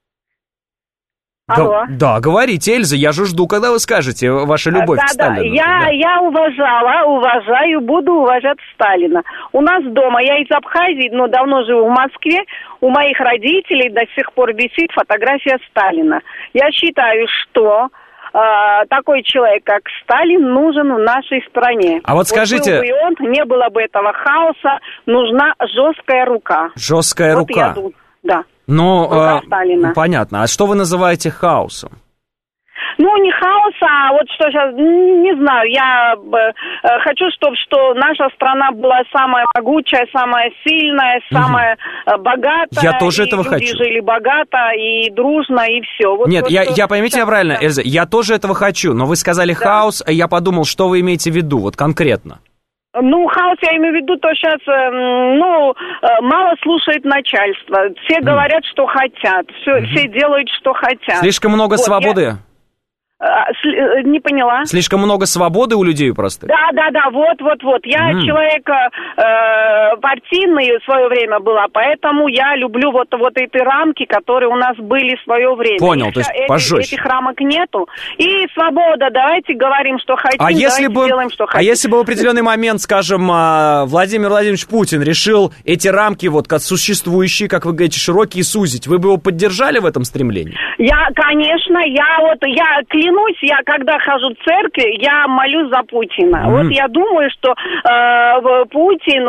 Алло. Да, говорите, Эльза, я же жду, когда вы скажете вашу любовь к Сталину. Я уважаю, буду уважать Сталина. У нас дома, я из Абхазии, но давно живу в Москве, у моих родителей до сих пор висит фотография Сталина. Я считаю, что такой человек, как Сталин, нужен в нашей стране. А вот скажите... Был бы он, не было бы этого хаоса, нужна жесткая рука. Жесткая рука. Да. Понятно. А что вы называете хаосом? Не хаос, а вот что сейчас, не знаю, я хочу, чтобы наша страна была самая могучая, самая сильная, самая богатая. Я тоже этого люди хочу. Жили богато и дружно, и все. Нет, я поймите меня правильно, Эльза, я тоже этого хочу, но вы сказали хаос, а я подумал, что вы имеете в виду, вот конкретно. Хаос, я имею в виду, то сейчас, мало слушает начальство. Все говорят, что хотят. Все делают, что хотят. Слишком много свободы? Не поняла. Слишком много свободы у людей просто? Да, вот. Я человек партийный в свое время была, поэтому я люблю вот эти рамки, которые у нас были в свое время. Понял, то есть пожестче. Этих рамок нету. И свобода, давайте говорим, что хотим, делаем, что хотим. А если бы в определенный момент, скажем, Владимир Владимирович Путин решил эти рамки, как существующие, как вы говорите, широкие, сузить, вы бы его поддержали в этом стремлении? Конечно, я клянусь, я когда хожу в церковь, я молюсь за Путина. Вот я думаю, что Путин,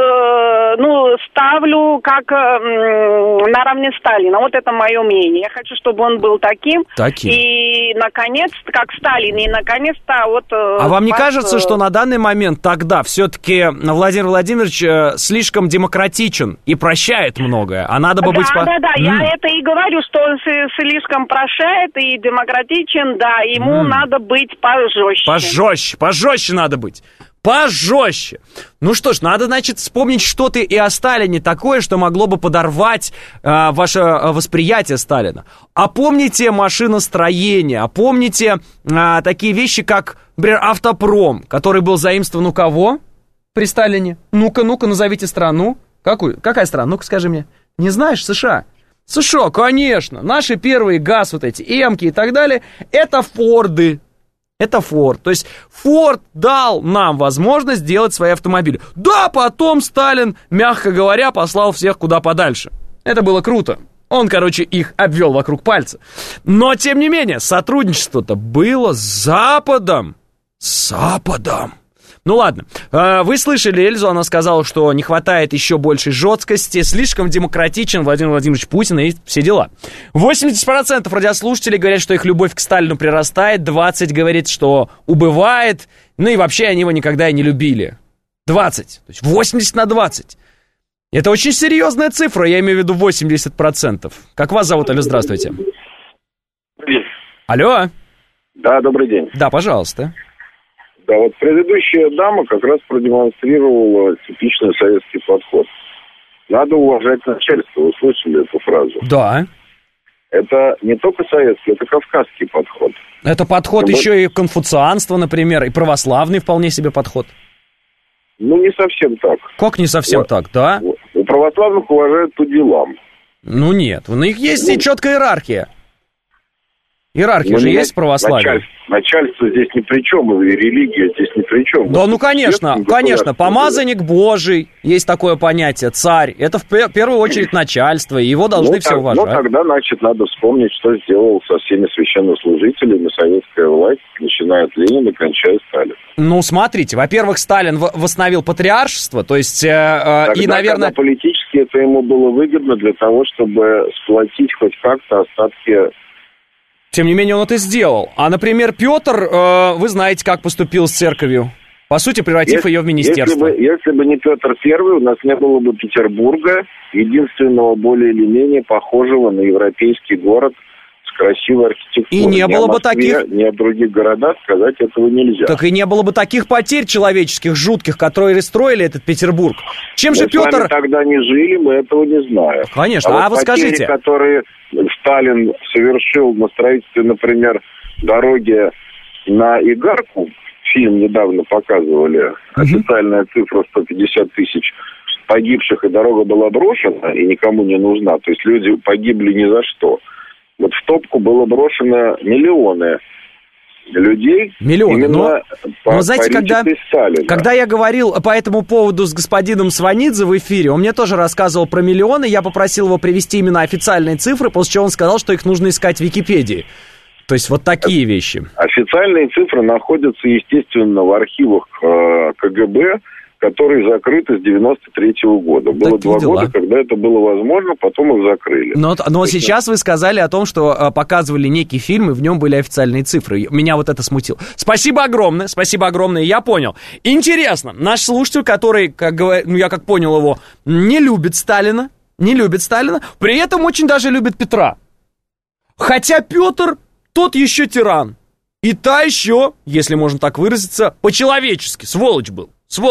ставлю как наравне Сталина. Вот это мое мнение. Я хочу, чтобы он был таким. И, наконец-то, как Сталин, и, наконец-то, А вам не кажется, что на данный момент тогда все-таки Владимир Владимирович слишком демократичен и прощает многое, а надо бы быть... Да, я это и говорю, что он слишком прощает и демократичен, да, ему надо быть пожестче. Пожестче надо быть. Пожестче. Ну что ж, надо, значит, вспомнить что-то и о Сталине такое, что могло бы подорвать ваше восприятие Сталина. А помните машиностроение, а помните такие вещи, как, например, автопром, который был заимствован у кого при Сталине? Ну-ка, назовите страну. Какая страна? Ну-ка, скажи мне. Не знаешь? США. США, конечно. Наши первые ГАЗ, вот эти Эмки и так далее, это Форды. Это Форд. То есть Форд дал нам возможность делать свои автомобили. Да, потом Сталин, мягко говоря, послал всех куда подальше. Это было круто. Он, их обвел вокруг пальца. Но, тем не менее, сотрудничество-то было с Западом. С Западом. Ну ладно, вы слышали Эльзу, она сказала, что не хватает еще большей жесткости, слишком демократичен Владимир Владимирович Путин и все дела. 80% радиослушателей говорят, что их любовь к Сталину прирастает, 20% говорит, что убывает, ну и вообще они его никогда и не любили. 20, то есть 80/20. Это очень серьезная цифра, я имею в виду 80%. Как вас зовут, алло, здравствуйте. Алло. Да, добрый день. Да, пожалуйста. Да, предыдущая дама как раз продемонстрировала типичный советский подход. Надо уважать начальство, вы слышали эту фразу? Да. Это не только советский, это кавказский подход. Это подход еще и конфуцианства, например, и православный вполне себе подход. Ну, не совсем так. Как не совсем так, да? У православных уважают по делам. Ну, нет, у них есть и четкая иерархия. Иерархия же есть в православии. Начальство здесь ни при чем, и религия здесь ни при чем. Да, ну, конечно, помазанник Божий, есть такое понятие, царь. Это в первую очередь начальство, и его должны все уважать. Ну, тогда, значит, надо вспомнить, что сделал со всеми священнослужителями советская власть, начиная от Ленина, кончая Сталин. Ну, смотрите, во-первых, Сталин восстановил патриаршество, то есть, тогда, и, наверное... политически это ему было выгодно для того, чтобы сплотить хоть как-то остатки... Тем не менее, он это сделал. А, например, Петр, вы знаете, как поступил с церковью. По сути, превратив ее в министерство. Если бы не Петр Первый, у нас не было бы Петербурга, единственного более или менее похожего на европейский город с красивой архитектурой. И не было бы таких... Ни о других городах сказать этого нельзя. Так и не было бы таких потерь человеческих, жутких, которые строили этот Петербург. Чем же Петр... Мы с вами тогда не жили, мы этого не знаем. Конечно, а вы скажите... которые Сталин совершил на строительстве, например, дороги на Игарку, фильм недавно показывали, официальная цифра 150 тысяч погибших, и дорога была брошена, и никому не нужна, то есть люди погибли ни за что. Вот в топку было брошено миллионы людей. Миллионы, но знаете, когда я говорил по этому поводу с господином Сванидзе в эфире, он мне тоже рассказывал про миллионы, я попросил его привести именно официальные цифры, после чего он сказал, что их нужно искать в Википедии. То есть вот такие вещи. Официальные цифры находятся, естественно, в архивах КГБ, которые закрыты с 93-го года. Было 2 года, когда это было возможно, потом их закрыли. Но сейчас вы сказали о том, что показывали некий фильм, и в нем были официальные цифры. Меня вот это смутило. Спасибо огромное, я понял. Интересно, наш слушатель, который, я как понял его, не любит Сталина, при этом очень даже любит Петра. Хотя Петр тот еще тиран. И та еще, если можно так выразиться, по-человечески, сволочь был.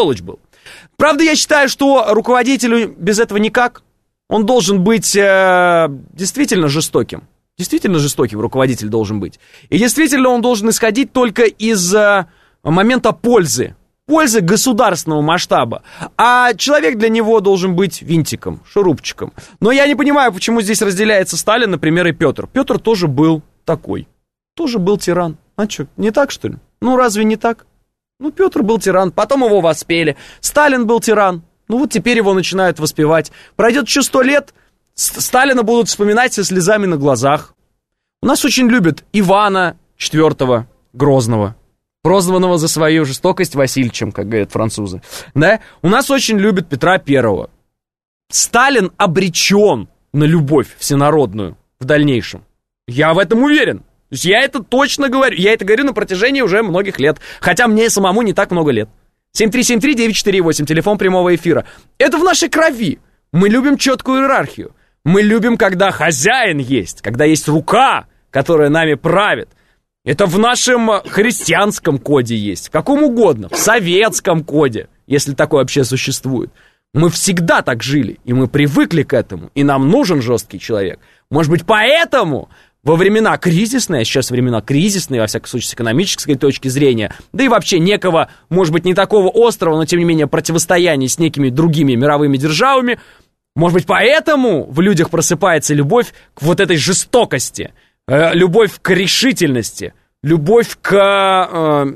Правда, я считаю, что руководителю без этого никак. Он должен быть действительно жестоким. Действительно жестоким руководитель должен быть. И действительно он должен исходить только из момента пользы. Пользы государственного масштаба. А человек для него должен быть винтиком, шурупчиком. Но я не понимаю, почему здесь разделяется Сталин, например, и Петр. Петр тоже был такой. Тоже был тиран. А что, не так, что ли? Ну, разве не так? Ну, Петр был тиран, потом его воспели. Сталин был тиран. Ну, вот теперь его начинают воспевать. Пройдет еще 100 лет, Сталина будут вспоминать со слезами на глазах. У нас очень любят Ивана IV Грозного, прозванного за свою жестокость Васильичем, как говорят французы. Да? У нас очень любят Петра I. Сталин обречен на любовь всенародную в дальнейшем. Я в этом уверен. То есть я это точно говорю. Я это говорю на протяжении уже многих лет. Хотя мне самому не так много лет. 7373948, телефон прямого эфира. Это в нашей крови. Мы любим четкую иерархию. Мы любим, когда хозяин есть, когда есть рука, которая нами правит. Это в нашем христианском коде есть, в каком угодно, в советском коде, если такое вообще существует. Мы всегда так жили, и мы привыкли к этому, и нам нужен жесткий человек. Может быть, поэтому во времена кризисные, а сейчас времена кризисные, во всяком случае, с экономической точки зрения, да и вообще некого, может быть, не такого острого, но тем не менее противостояния с некими другими мировыми державами, может быть, поэтому в людях просыпается любовь к вот этой жестокости, любовь к решительности, любовь к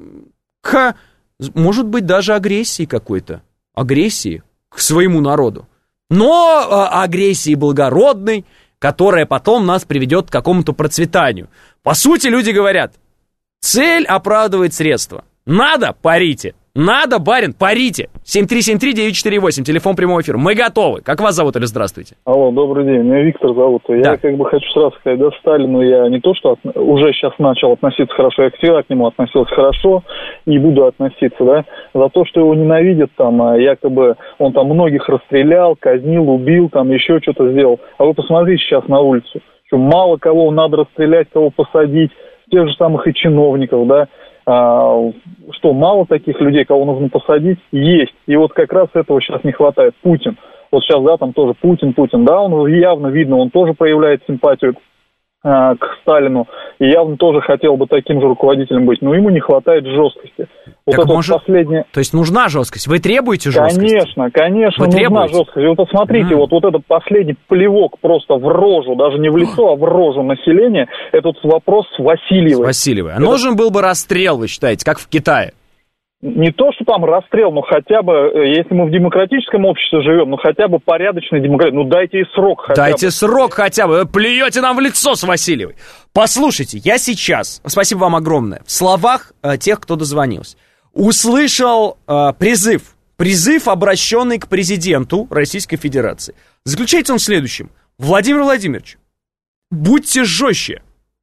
может быть, даже агрессии какой-то, агрессии к своему народу, но агрессии благородной, которая потом нас приведет к какому-то процветанию. По сути, люди говорят, цель оправдывает средства. Надо, парите. Надо, барин, парите. 7373948, телефон прямого эфира. Мы готовы. Как вас зовут или здравствуйте? Алло, добрый день. Меня Виктор зовут. Я хочу сразу сказать, да, Сталину я не то, что уже сейчас начал относиться хорошо, я всегда к нему относился хорошо и буду относиться, да, за то, что его ненавидят там, якобы он там многих расстрелял, казнил, убил, там еще что-то сделал. А вы посмотрите сейчас на улицу, что мало кого надо расстрелять, кого посадить, тех же самых и чиновников, да. Что, мало таких людей, кого нужно посадить? Есть. И вот как раз этого сейчас не хватает. Путин. Вот сейчас, да, там тоже Путин, да, он явно видно, он тоже проявляет симпатию к Сталину. И явно тоже хотел бы таким же руководителем быть. Но ему не хватает жесткости. Вот это последнее... То есть нужна жесткость? Вы требуете жесткости? Конечно, нужна жесткость. И вот посмотрите, вот этот последний плевок просто в рожу, даже не в лицо, а в рожу населения, этот вопрос с Васильевой. А нужен был бы расстрел, вы считаете, как в Китае? Не то, что там расстрел, но хотя бы, если мы в демократическом обществе живем, ну хотя бы порядочный демократия, ну дайте ей срок хотя бы. Дайте срок хотя бы, вы плюете нам в лицо с Васильевой. Послушайте, я сейчас, спасибо вам огромное, в словах тех, кто дозвонился, услышал призыв, обращенный к президенту Российской Федерации. Заключается он в следующем. Владимир Владимирович, будьте жестче.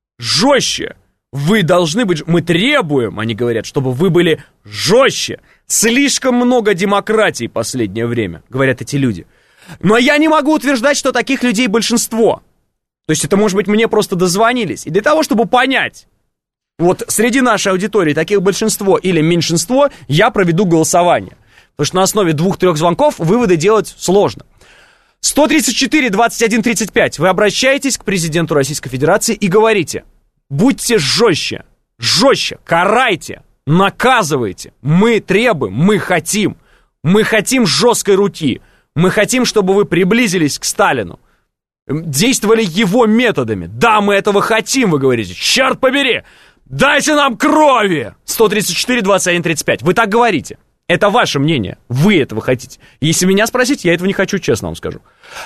Вы должны быть... Мы требуем, они говорят, чтобы вы были жестче. Слишком много демократии в последнее время, говорят эти люди. Но я не могу утверждать, что таких людей большинство. То есть это, может быть, мне просто дозвонились. И для того, чтобы понять, вот среди нашей аудитории таких большинство или меньшинство, я проведу голосование. Потому что на основе 2-3 звонков выводы делать сложно. 134-21-35. Вы обращаетесь к президенту Российской Федерации и говорите... Будьте жестче, карайте, наказывайте. Мы требуем, мы хотим жесткой руки. Мы хотим, чтобы вы приблизились к Сталину, действовали его методами. Да, мы этого хотим, вы говорите. Черт побери, дайте нам крови. 134-21-35. Вы так говорите. Это ваше мнение. Вы этого хотите. Если меня спросить, я этого не хочу, честно вам скажу.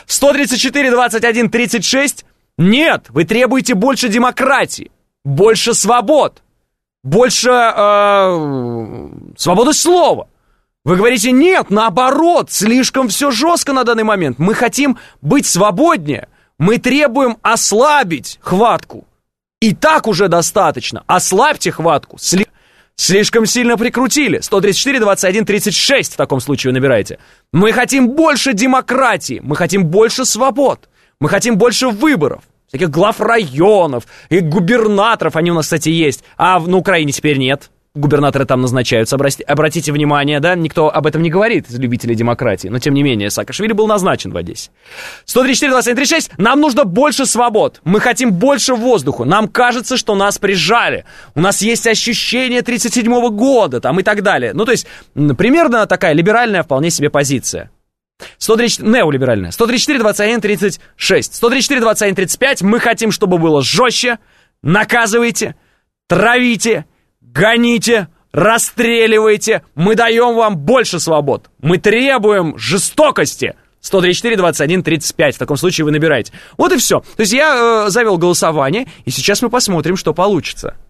134-21-36. Нет, вы требуете больше демократии, больше свобод, больше свободы слова. Вы говорите, нет, наоборот, слишком все жестко на данный момент. Мы хотим быть свободнее, мы требуем ослабить хватку. И так уже достаточно. Ослабьте хватку. Слишком сильно прикрутили. 134-21-36 в таком случае вы набираете. Мы хотим больше демократии, мы хотим больше свобод. Мы хотим больше выборов, всяких глав районов и губернаторов, они у нас, кстати, есть, а на Украине теперь нет. Губернаторы там назначаются, обратите внимание, да, никто об этом не говорит из любителей демократии, но тем не менее, Саакашвили был назначен в Одессе. 134-21-36, нам нужно больше свобод, мы хотим больше воздуха, нам кажется, что нас прижали, у нас есть ощущение 37-го года, там и так далее. Ну, то есть, примерно такая либеральная вполне себе позиция. Неолиберальная. 134-21-36. 134-21-35. Мы хотим, чтобы было жестче. Наказывайте, травите, гоните, расстреливайте. Мы даем вам больше свобод. Мы требуем жестокости. 134-21-35. В таком случае вы набираете. Вот и все. То есть я завел голосование, и сейчас мы посмотрим, что получится.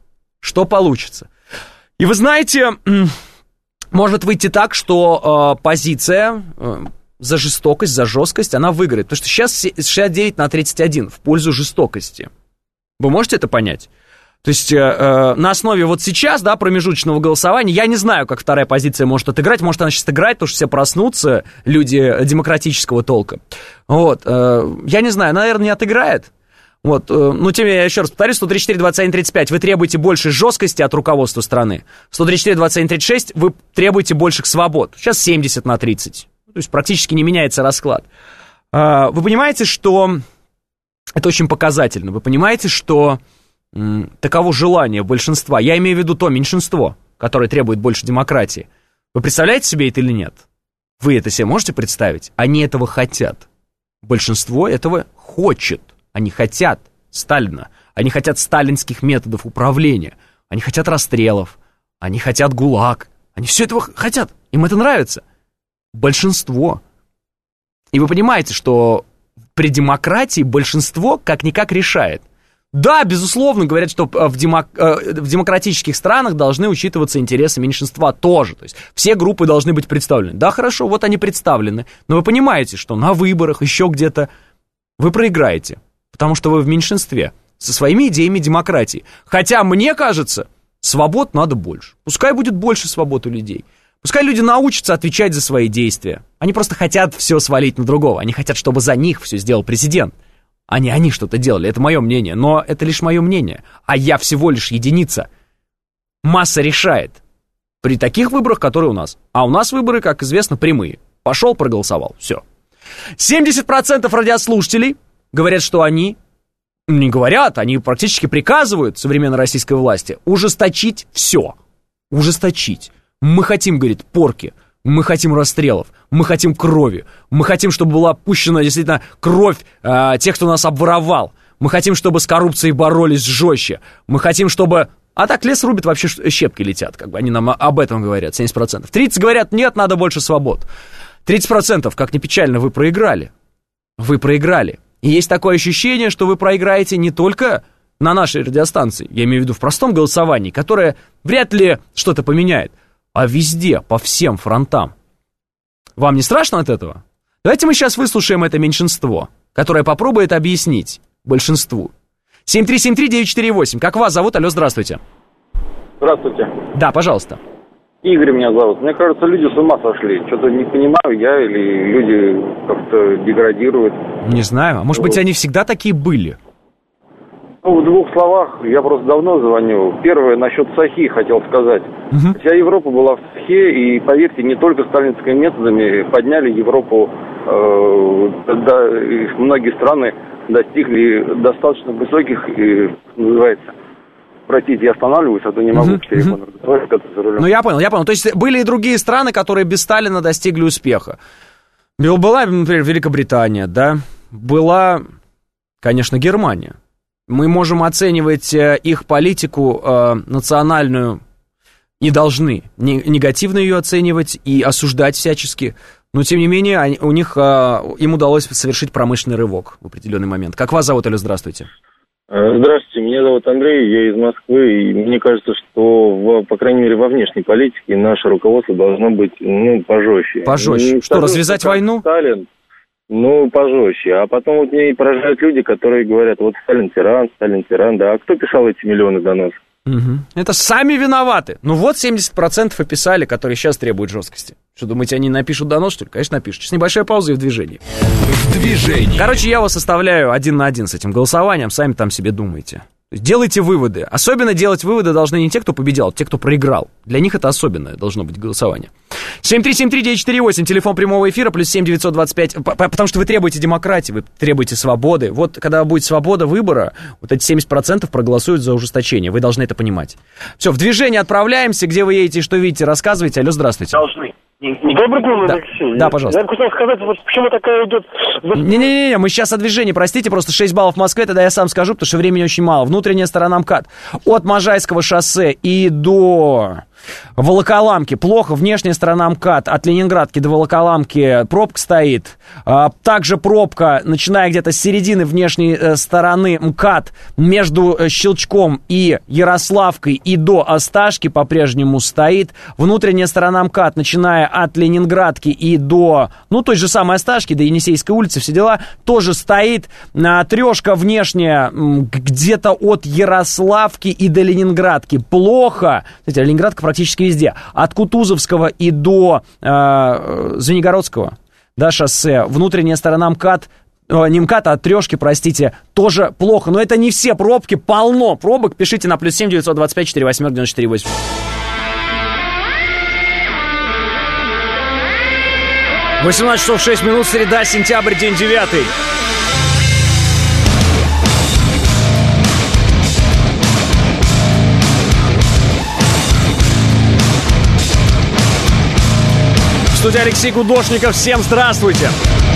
что получится. И вы знаете, может выйти так, что позиция за жестокость, за жесткость, она выиграет. Потому что сейчас 69-31 в пользу жестокости. Вы можете это понять? То есть на основе вот сейчас, да, промежуточного голосования, я не знаю, как вторая позиция может отыграть. Может, она сейчас играет, потому что все проснутся, люди демократического толка. Вот, я не знаю, наверное, не отыграет. Вот, ну, тем я еще раз повторю, 134-21-35, вы требуете больше жесткости от руководства страны. 134-21-36, вы требуете больших свобод. Сейчас 70-30. То есть практически не меняется расклад. Вы понимаете, что это очень показательно. Вы понимаете, что таково желание большинства. Я имею в виду то меньшинство, которое требует больше демократии. Вы представляете себе это или нет? Вы это себе можете представить? Они этого хотят. Большинство этого хочет. Они хотят Сталина. Они хотят сталинских методов управления. Они хотят расстрелов. Они хотят ГУЛАГ. Они все этого хотят. Им это нравится. Большинство. И вы понимаете, что при демократии большинство как-никак решает. Да, безусловно, говорят, что в демократических странах должны учитываться интересы меньшинства тоже. То есть все группы должны быть представлены. Да, хорошо, вот они представлены. Но вы понимаете, что на выборах, еще где-то вы проиграете. Потому что вы в меньшинстве со своими идеями демократии. Хотя, мне кажется, свобод надо больше. Пускай будет больше свобод у людей. Пускай люди научатся отвечать за свои действия. Они просто хотят все свалить на другого. Они хотят, чтобы за них все сделал президент. А не они что-то делали. Это мое мнение. Но это лишь мое мнение. А я всего лишь единица. Масса решает. При таких выборах, которые у нас. А у нас выборы, как известно, прямые. Пошел, проголосовал. Все. 70% радиослушателей говорят, что они... Не говорят, они практически приказывают современной российской власти ужесточить все. Ужесточить. Мы хотим, говорит, порки. Мы хотим расстрелов, мы хотим крови, мы хотим, чтобы была пущена действительно кровь тех, кто нас обворовал. Мы хотим, чтобы с коррупцией боролись жестче. Мы хотим, чтобы... А так лес рубит, вообще щепки летят, как бы они нам об этом говорят, 70%. 30% говорят, нет, надо больше свобод. 30%, как ни печально, вы проиграли. Вы проиграли. И есть такое ощущение, что вы проиграете не только на нашей радиостанции, я имею в виду в простом голосовании, которое вряд ли что-то поменяет, а везде, по всем фронтам. Вам не страшно от этого? Давайте мы сейчас выслушаем это меньшинство, которое попробует объяснить большинству. 7373948. Как вас зовут? Алло, здравствуйте. Здравствуйте. Да, пожалуйста. Игорь меня зовут. Мне кажется, люди с ума сошли. Что-то не понимаю я, или люди как-то деградируют. Не знаю. А может быть, они всегда такие были? Ну, в двух словах, я просто давно звоню. Первое, насчет САХИ хотел сказать. Вся Европа была в САХе, и, поверьте, не только сталинскими методами подняли Европу, многие страны достигли достаточно высоких, называется, простите, я останавливаюсь, а то не могу телефон разговаривать, за рулем. Ну, я понял. То есть были и другие страны, которые без Сталина достигли успеха. Была, например, Великобритания, да? Была, конечно, Германия. Мы можем оценивать их политику национальную и должны негативно ее оценивать и осуждать всячески. Но, тем не менее, им удалось совершить промышленный рывок в определенный момент. Как вас зовут, Алло, здравствуйте? Здравствуйте, меня зовут Андрей, я из Москвы, и мне кажется, что, по крайней мере, во внешней политике наше руководство должно быть, пожестче. Пожестче? Что, развязать войну? Сталин, пожестче. А потом вот мне поражают люди, которые говорят, вот Сталин тиран, да. А кто писал эти миллионы доносов? Это сами виноваты. Ну вот 70% описали, которые сейчас требуют жесткости. Что, думаете, они напишут донос, что ли? Конечно, напишут. Сейчас небольшая пауза и в движении. В движении. Короче, я вас оставляю 1 на 1 с этим голосованием, сами там себе думайте. Делайте выводы. Особенно делать выводы должны не те, кто победил, а те, кто проиграл. Для них это особенное должно быть голосование. 7373948, телефон прямого эфира, плюс 7925, потому что вы требуете демократии, вы требуете свободы. Вот когда будет свобода выбора, вот эти 70% проголосуют за ужесточение. Вы должны это понимать. Все, в движение отправляемся. Где вы едете, что видите, рассказывайте. Алло, здравствуйте. Должны. Добрый день, Алексей. Да, пожалуйста. Я хотел сказать, вот почему такая идет... Не-не-не, мы сейчас о движении, простите, просто 6 баллов в Москве, тогда я сам скажу, потому что времени очень мало. Внутренняя сторона МКАД. От Можайского шоссе и до Волоколамки плохо, внешняя сторона МКАД от Ленинградки до Волоколамки пробка стоит. Также пробка, начиная где-то с середины внешней стороны МКАД между Щелчком и Ярославкой и до Осташки по-прежнему стоит. Внутренняя сторона МКАД, начиная от Ленинградки и до, той же самой Осташки, до Енисейской улицы, все дела, тоже стоит. Трешка внешняя где-то от Ярославки и до Ленинградки плохо. Кстати, Ленинградка практически везде. От Кутузовского и до Звенигородского, шоссе. Внутренняя сторона МКАД, не МКАД, а трешки, простите, тоже плохо. Но это не все пробки, полно пробок. Пишите на +7 925 48 94 8. — 18 часов 6 минут, среда, сентябрь, день 9. В студии Алексей Гудошников. Всем здравствуйте.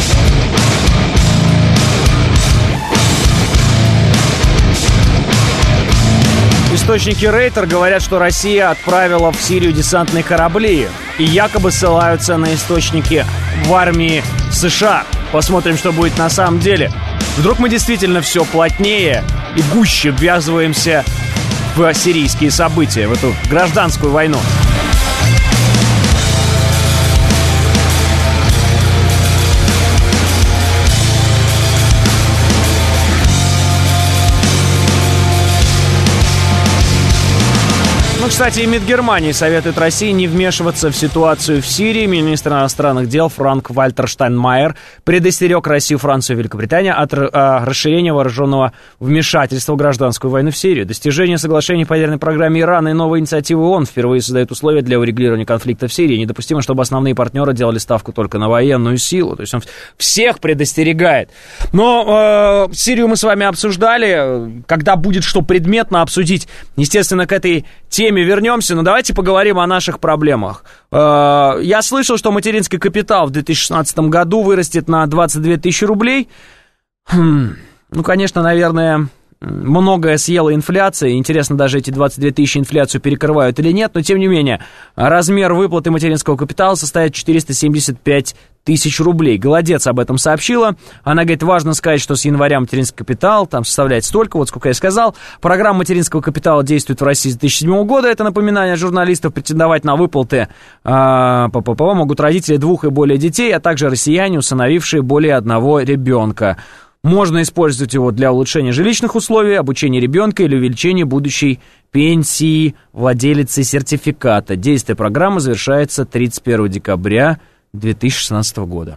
Источники Рейтер говорят, что Россия отправила в Сирию десантные корабли и якобы ссылаются на источники в армии США. Посмотрим, что будет на самом деле. Вдруг мы действительно все плотнее и гуще ввязываемся в сирийские события, в эту гражданскую войну. Кстати, и МИД Германии советует России не вмешиваться в ситуацию в Сирии. Министр иностранных дел Франк-Вальтер Штайнмайер предостерег Россию, Францию и Великобританию от расширения вооруженного вмешательства в гражданскую войну в Сирию. Достижение соглашений по ядерной программе Ирана и новые инициативы ООН впервые создают условия для урегулирования конфликта в Сирии. Недопустимо, чтобы основные партнеры делали ставку только на военную силу. То есть он всех предостерегает. Но Сирию мы с вами обсуждали. Когда будет что предметно обсудить, естественно, к этой теме вернемся, но давайте поговорим о наших проблемах. Я слышал, что материнский капитал в 2016 году вырастет на 22 тысячи рублей. Конечно, наверное, многое съела инфляция. Интересно, даже эти 22 тысячи инфляцию перекрывают или нет. Но, тем не менее, размер выплаты материнского капитала составит 475 тысяч рублей. Голодец об этом сообщила. Она говорит, важно сказать, что с января материнский капитал там составляет столько, вот сколько я сказал. Программа материнского капитала действует в России с 2007 года. Это напоминание журналистов. Претендовать на выплаты могут родители 2 и более детей, а также россияне, усыновившие более 1 ребенка. Можно использовать его для улучшения жилищных условий, обучения ребенка или увеличения будущей пенсии владелицы сертификата. Действие программы завершается 31 декабря 2016 года.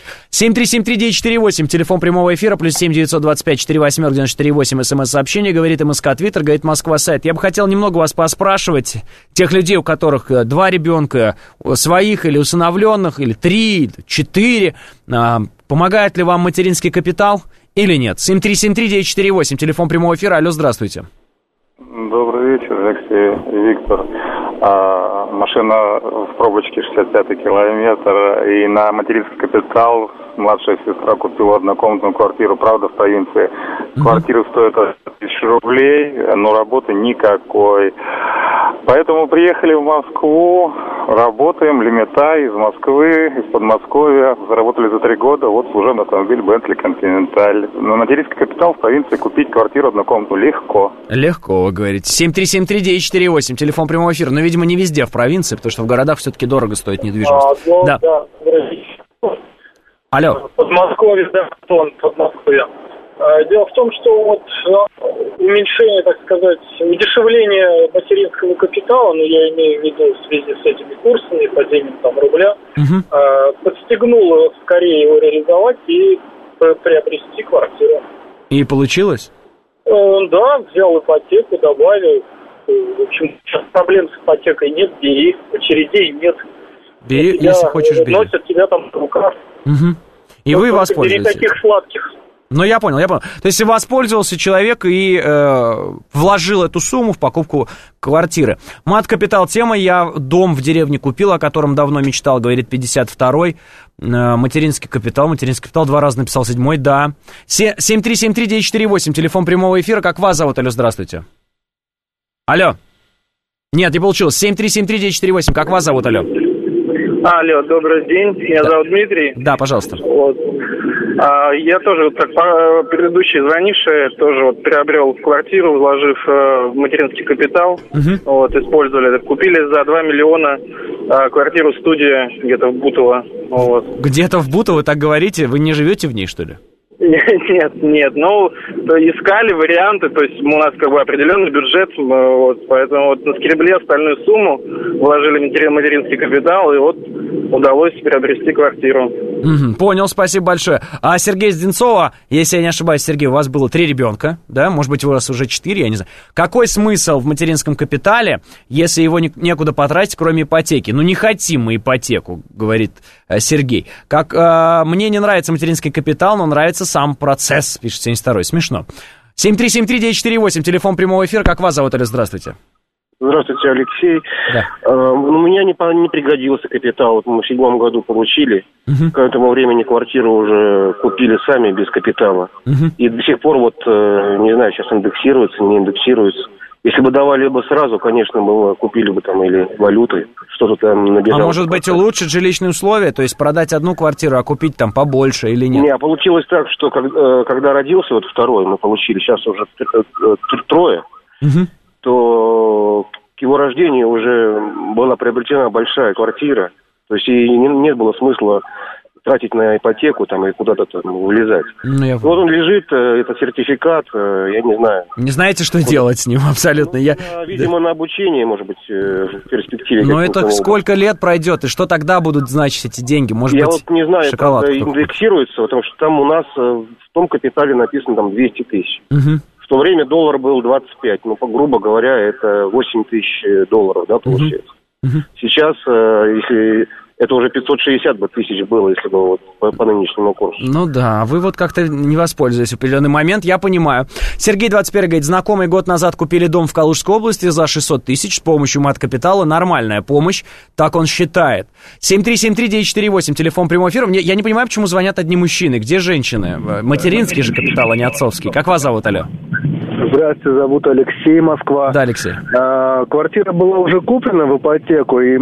7373948, телефон прямого эфира, +7 925 48 94 8, смс-сообщение, говорит МСК, Твиттер, говорит Москва, сайт. Я бы хотел немного вас поспрашивать, тех людей, у которых 2 ребенка, своих или усыновленных, или 3, или 4, помогает ли вам материнский капитал или нет? 7373948, телефон прямого эфира, алло, здравствуйте. Добрый вечер, Алексей и Виктор. Машина в пробочке 65-й километр, и на материнский капитал младшая сестра купила однокомнатную квартиру, правда, в провинции. Квартира стоит 1000 рублей, но работы никакой. Поэтому приехали в Москву, работаем, лимита из Москвы, из Подмосковья. Заработали за 3 года, вот служебный автомобиль Bentley Continental. На материнский капитал в провинции купить квартиру однокомнатную легко. Легко, вы говорите. 7373948, телефон прямого эфира. Но, видимо, не везде в провинции, потому что в городах все-таки дорого стоит недвижимость. Да. Алло. Подмосковье, да, Антон, Подмосковье. Дело в том, что вот уменьшение, так сказать, удешевление материнского капитала, я имею в виду в связи с этими курсами, падением рубля, подстегнуло скорее его реализовать и приобрести квартиру. И получилось? Да, взял ипотеку, добавил. В общем, сейчас проблем с ипотекой нет, бери, очередей нет. Бери, если хочешь, бери. Носят тебя там в руках. И вы воспользуетесь. Бери таких сладких. Я понял. То есть воспользовался человек и вложил эту сумму в покупку квартиры. Мат-капитал тема. Я дом в деревне купил, о котором давно мечтал, говорит 52-й. Материнский капитал 2 раза написал 7-й, да. 7373948, телефон прямого эфира. Как вас зовут? Алло, здравствуйте. Алло. Нет, не получилось. 7373948. Как вас зовут, алло? Алло, добрый день. Меня зовут Дмитрий. Да, пожалуйста. Вот. Я тоже, как предыдущий звонивший, тоже вот приобрел квартиру, вложив материнский капитал. Вот, использовали. Купили за 2 миллиона квартиру-студию где-то в Бутово. Вот. Где-то в Бутово, так говорите? Вы не живете в ней, что ли? Нет, ну, искали варианты, то есть у нас как бы определенный бюджет, вот, поэтому вот наскребли остальную сумму, вложили материнский капитал, и вот удалось приобрести квартиру. Понял, спасибо большое. А Сергей Сденцова, если я не ошибаюсь, Сергей, у вас было 3 ребенка, да? Может быть, у вас уже 4, я не знаю. Какой смысл в материнском капитале, если его некуда потратить, кроме ипотеки? Ну, не хотим мы ипотеку, говорит Сергей. Как мне не нравится материнский капитал, но нравится сам процесс, пишет 72-й. Смешно. 7373948, телефон прямого эфира. Как вас зовут, Алло, здравствуйте. Здравствуйте, Алексей. Да. У меня не пригодился капитал. Вот мы в 2007 году получили. К этому времени квартиру уже купили сами без капитала. И до сих пор вот, не знаю, сейчас индексируется, не индексируется. Если бы давали бы сразу, конечно, мы купили бы там или валютой, что-то там набежало. А может быть, улучшить жилищные условия? То есть продать одну квартиру, а купить там побольше или нет? Не, получилось так, что когда родился вот второй, мы получили, сейчас уже 3, то к его рождению уже была приобретена большая квартира. То есть и нет было смысла тратить на ипотеку там и куда-то там влезать. Вот он лежит, это сертификат, я не знаю. Не знаете, что делать с ним абсолютно? Видимо, на обучение, может быть, в перспективе. Но это сколько лет пройдет, и что тогда будут значить эти деньги? Может я быть, вот не знаю, шоколад как индексируется, потому что там у нас в том капитале написано там 200 тысяч. В то время доллар был 25, ну, грубо говоря, это 8 тысяч долларов, да, получается. Сейчас, если... Это уже 560 бы тысяч было, если бы вот по нынешнему курсу. Ну да, вы вот как-то не воспользовались в определенный момент, я понимаю. Сергей 21 говорит, знакомый год назад купили дом в Калужской области за 600 тысяч с помощью мат-капитала. Нормальная помощь, так он считает. 7373948, телефон прямого эфира. Я не понимаю, почему звонят одни мужчины. Где женщины? Материнский же капитал, а не отцовский. Как вас зовут, алло? Здравствуйте, зовут Алексей, Москва. Да, Алексей. Квартира была уже куплена в ипотеку, и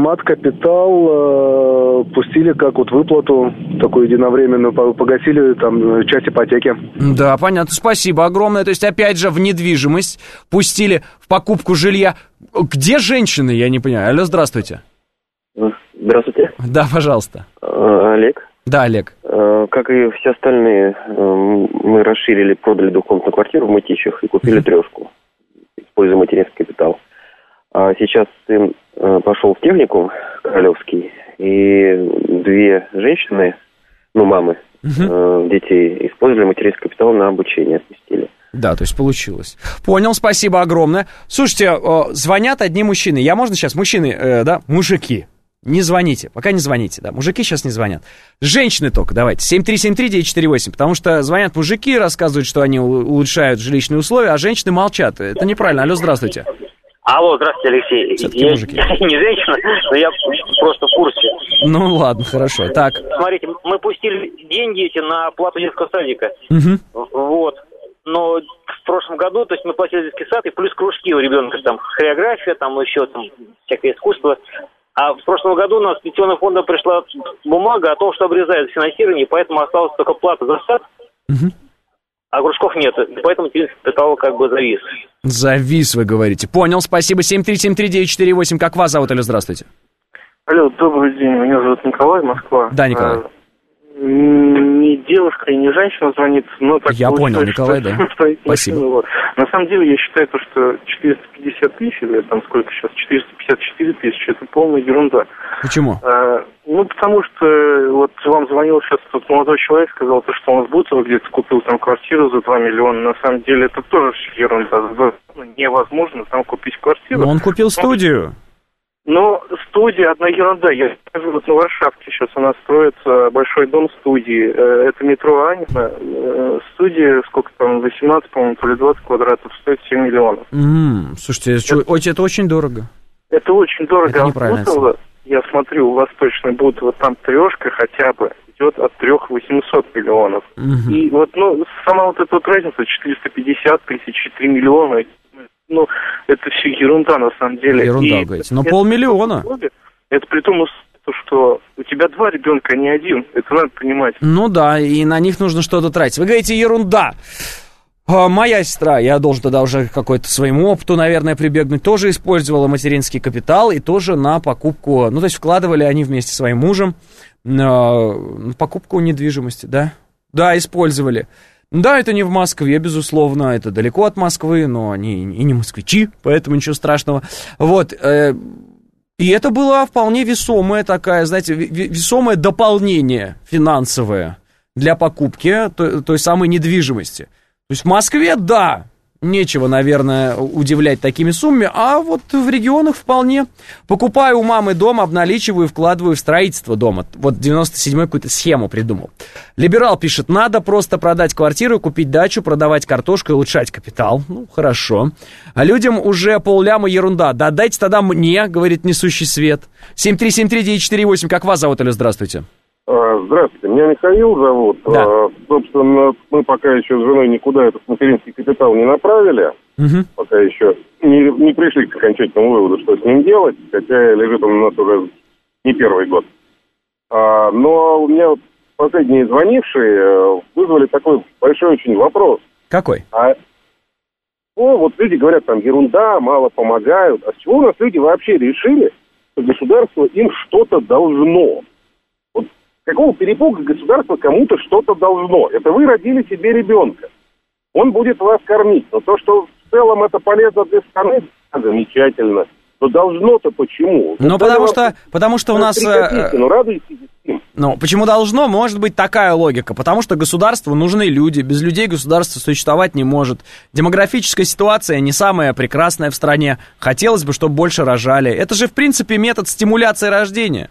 мат-капитал пустили как вот выплату такую единовременную, погасили там часть ипотеки. Да, понятно, спасибо огромное. То есть, опять же, в недвижимость пустили в покупку жилья. Где женщины, я не понимаю. Алло, здравствуйте. Здравствуйте. Да, пожалуйста. Олег. Да, Олег. Как и все остальные, мы расширили, продали двухкомнатную квартиру в Мытищах и купили 3, используя материнский капитал. А сейчас сын пошел в техникум Королевский, и 2 женщины, ну, мамы детей, использовали материнский капитал на обучение, отпустили. Да, то есть получилось. Понял, спасибо огромное. Слушайте, звонят одни мужчины. Я можно сейчас? Мужчины, да, мужики. Не звоните, пока не звоните, да, мужики сейчас не звонят. Женщины только, давайте, 7373948, потому что звонят мужики, рассказывают, что они улучшают жилищные условия, а женщины молчат. Это неправильно. Алло, здравствуйте. Алло, здравствуйте, Алексей. Все-таки мужики. Я не женщина, но я просто в курсе. Ну ладно, хорошо, так. Смотрите, мы пустили деньги эти на оплату детского садика, вот. Но в прошлом году, то есть мы платили детский сад, и плюс кружки у ребенка, там, хореография, там, еще там, всякое искусство. А в прошлом году у нас с пенсионного фонда пришла бумага о том, что обрезают финансирование, поэтому осталась только плата за сад, а кружков нет. Поэтому капитал как бы завис. Завис, вы говорите. Понял, спасибо. 7373948. Как вас зовут? Алло, здравствуйте. Алло, добрый день. Меня зовут Николай, Москва. Да, Николай. Не девушка и не женщина звонит, но так я понял, Николай, да. Спасибо. Вот. На самом деле, я считаю, что 450 тысяч, или там сколько сейчас, 454 тысячи, это полная ерунда. Почему? Ну, потому что вот вам звонил сейчас тот молодой человек, сказал, что он в Бутово где-то купил там квартиру за 2 миллиона. На самом деле, это тоже ерунда. Невозможно там купить квартиру. Но он купил студию. Ну, студия одна ерунда. Я скажу, вот на Варшавке сейчас у нас строится большой дом студии. Это метро Анина. Студия, сколько там, 18, по-моему, то ли 20 квадратов, стоит 7 миллионов. Слушайте, это очень дорого. Это очень дорого. Это неправильно. Я смотрю, у вас точно будет вот там 3 хотя бы идет от 3 800 миллионов. И вот, ну, сама вот эта вот разница, 450 тысяч, 3 миллиона, Ну, это все ерунда на самом деле. Ерунда, говорите. Но 500 000. Это при том, что у тебя 2 ребенка, а не 1. Это надо понимать. Ну да, и на них нужно что-то тратить. Вы говорите, ерунда. Моя сестра, я должен тогда уже какой-то своему опыту, наверное, прибегнуть, тоже использовала материнский капитал и тоже на покупку, ну, то есть вкладывали они вместе со своим мужем на покупку недвижимости, да? Да, использовали. Да, это не в Москве, безусловно, это далеко от Москвы, но они и не москвичи, поэтому ничего страшного. Вот, и это было вполне весомое такое, знаете, весомое дополнение финансовое для покупки той самой недвижимости. То есть в Москве, да, нечего, наверное, удивлять такими суммами, а вот в регионах вполне. Покупаю у мамы дом, обналичиваю, вкладываю в строительство дома. Вот 97-й какую-то схему придумал. Либерал пишет, надо просто продать квартиру, купить дачу, продавать картошку и улучшать капитал. Ну, хорошо. А людям уже полляма ерунда. Да дайте тогда мне, говорит несущий свет. 7373948, как вас зовут, алло, здравствуйте. Здравствуйте, меня Михаил зовут. Да. Собственно, мы пока еще с женой никуда этот материнский капитал не направили. Пока еще не пришли к окончательному выводу, что с ним делать, хотя лежит он у нас уже не первый год. Но у меня последние звонившие вызвали такой большой очень вопрос. Какой? Вот люди говорят, там ерунда, мало помогают. А с чего у нас люди вообще решили, что государство им что-то должно? Какого перепуга государство кому-то что-то должно? Это вы родили себе ребенка. Он будет вас кормить. Но то, что в целом это полезно для страны, замечательно. Но должно-то почему? Ну, потому что у нас... Ну, радуйтесь им. Ну, почему должно? Может быть такая логика. Потому что государству нужны люди. Без людей государство существовать не может. Демографическая ситуация не самая прекрасная в стране. Хотелось бы, чтобы больше рожали. Это же, в принципе, метод стимуляции рождения.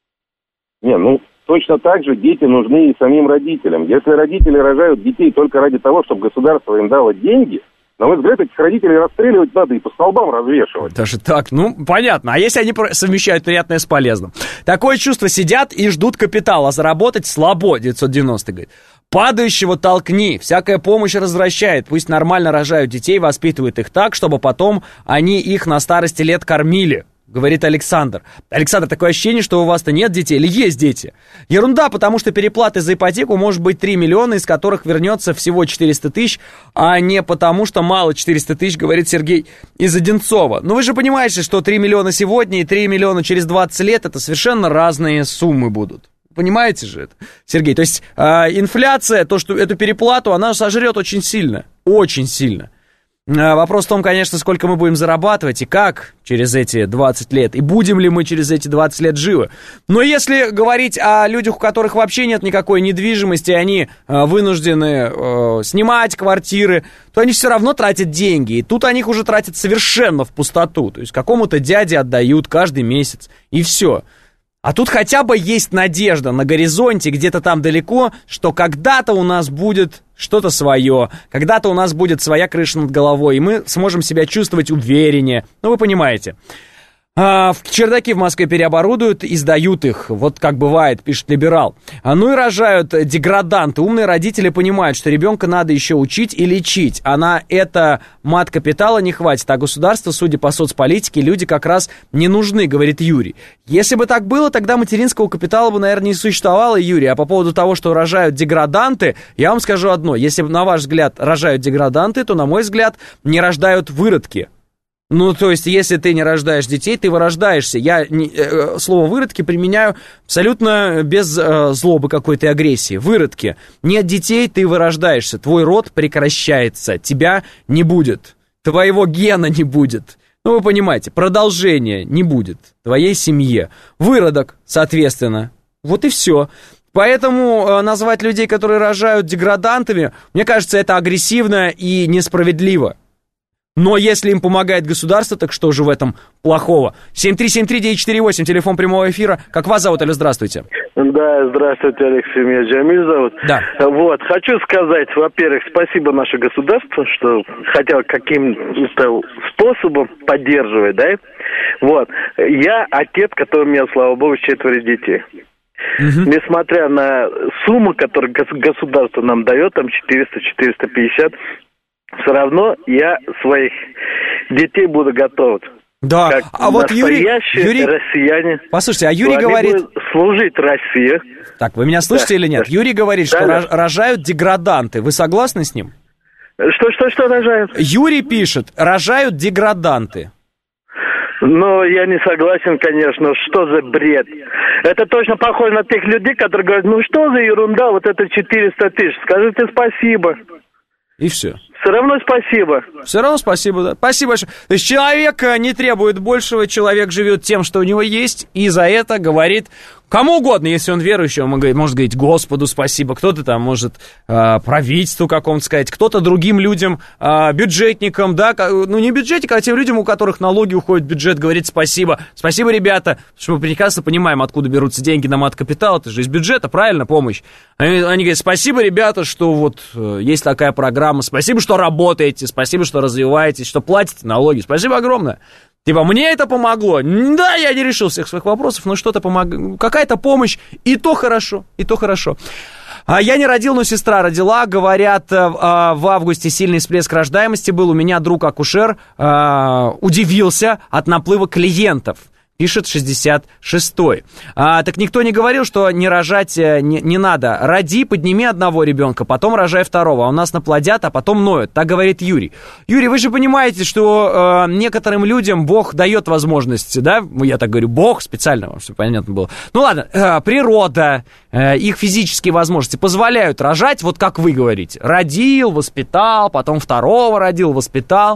Точно так же дети нужны и самим родителям. Если родители рожают детей только ради того, чтобы государство им дало деньги, на мой взгляд, этих родителей расстреливать надо и по столбам развешивать. Даже так? Ну, понятно. А если они совмещают приятное с полезным? Такое чувство, сидят и ждут капитала. Заработать слабо, 990 говорит. Падающего толкни, всякая помощь развращает. Пусть нормально рожают детей, воспитывают их так, чтобы потом они их на старости лет кормили. Говорит Александр. Александр, такое ощущение, что у вас-то нет детей или есть дети? Ерунда, потому что переплаты за ипотеку может быть 3 миллиона, из которых вернется всего 400 тысяч, а не потому что мало 400 тысяч, говорит Сергей из Одинцова. Ну вы же понимаете, что 3 миллиона сегодня и 3 миллиона через 20 лет это совершенно разные суммы будут. Понимаете же это, Сергей? То есть инфляция, то, что эту переплату, она сожрет очень сильно. Очень сильно. Вопрос в том, конечно, сколько мы будем зарабатывать и как через эти 20 лет, и будем ли мы через эти 20 лет живы. Но если говорить о людях, у которых вообще нет никакой недвижимости, они вынуждены снимать квартиры, то они все равно тратят деньги, и тут они их уже тратят совершенно в пустоту, то есть какому-то дяде отдают каждый месяц, и все. А тут хотя бы есть надежда на горизонте, где-то там далеко, что когда-то у нас будет что-то свое, когда-то у нас будет своя крыша над головой, и мы сможем себя чувствовать увереннее. Ну, вы понимаете. Чердаки в Москве переоборудуют и сдают их. Вот как бывает, пишет Либерал. Ну и рожают деграданты. Умные родители понимают, что ребенка надо еще учить и лечить. А на это мат-капитала не хватит. А государство, судя по соцполитике, люди как раз не нужны, говорит Юрий. Если бы так было, тогда материнского капитала бы, наверное, не существовало, Юрий. А по поводу того, что рожают деграданты, я вам скажу одно. Если, на ваш взгляд, рожают деграданты, то, на мой взгляд, не рождают выродки. Ну, то есть, если ты не рождаешь детей, ты вырождаешься. Я слово «выродки» применяю абсолютно без злобы какой-то агрессии. Выродки. Нет детей, ты вырождаешься. Твой род прекращается. Тебя не будет. Твоего гена не будет. Ну, вы понимаете, продолжения не будет. Твоей семье. Выродок, соответственно. Вот и все. Поэтому назвать людей, которые рожают, деградантами, мне кажется, это агрессивно и несправедливо. Но если им помогает государство, так что же в этом плохого? 7373948, телефон прямого эфира. Как вас зовут, алло, здравствуйте. Да, здравствуйте, Алексей, меня Джамиль зовут. Да. Вот, хочу сказать, во-первых, спасибо наше государство, что хотя каким-то способом поддерживает, да? Вот, я отец, который имел, слава богу, 4 детей. Несмотря на сумму, которую государство нам дает, там 400-450, все равно я своих детей буду готовить. Да, как а вот Юрий, россияне. Послушайте, а Юрий говорит... служить России. Так, вы меня слышите или нет? Юрий говорит, что рожают деграданты. Вы согласны с ним? Что рожают? Юрий пишет, рожают деграданты. Ну, я не согласен, конечно. Что за бред? Это точно похоже на тех людей, которые говорят, ну что за ерунда, вот это 400 тысяч. Скажите спасибо. И все. Все равно спасибо. Все равно спасибо, да. Спасибо большое. То есть человек не требует большего, человек живет тем, что у него есть, и за это говорит кому угодно, если он верующий, он может говорить Господу спасибо, кто-то там может правительству какому-то сказать, кто-то другим людям, бюджетникам, да, ну не бюджетникам, а тем людям, у которых налоги уходят в бюджет, говорит спасибо. Спасибо, ребята, что мы прекрасно понимаем, откуда берутся деньги на мат-капитал, это же из бюджета, правильно, помощь. Они говорят, спасибо, ребята, что вот есть такая программа, спасибо, что работаете, спасибо, что развиваетесь, что платите налоги, спасибо огромное. Типа, мне это помогло. Да, я не решил всех своих вопросов, но что-то помогло. Какая-то помощь, и то хорошо, и то хорошо. Я не родил, но сестра родила. Говорят, в августе сильный всплеск рождаемости был. У меня друг-акушер удивился от наплыва клиентов. Пишет 66-й. Так никто не говорил, что не рожать не надо. Роди, подними одного ребенка, потом рожай второго. А у нас наплодят, а потом ноют. Так говорит Юрий. Юрий, вы же понимаете, что некоторым людям Бог дает возможность, да? Я так говорю, Бог специально, вам все понятно было. Ну ладно, природа, их физические возможности позволяют рожать, вот как вы говорите. Родил, воспитал, потом второго родил, воспитал.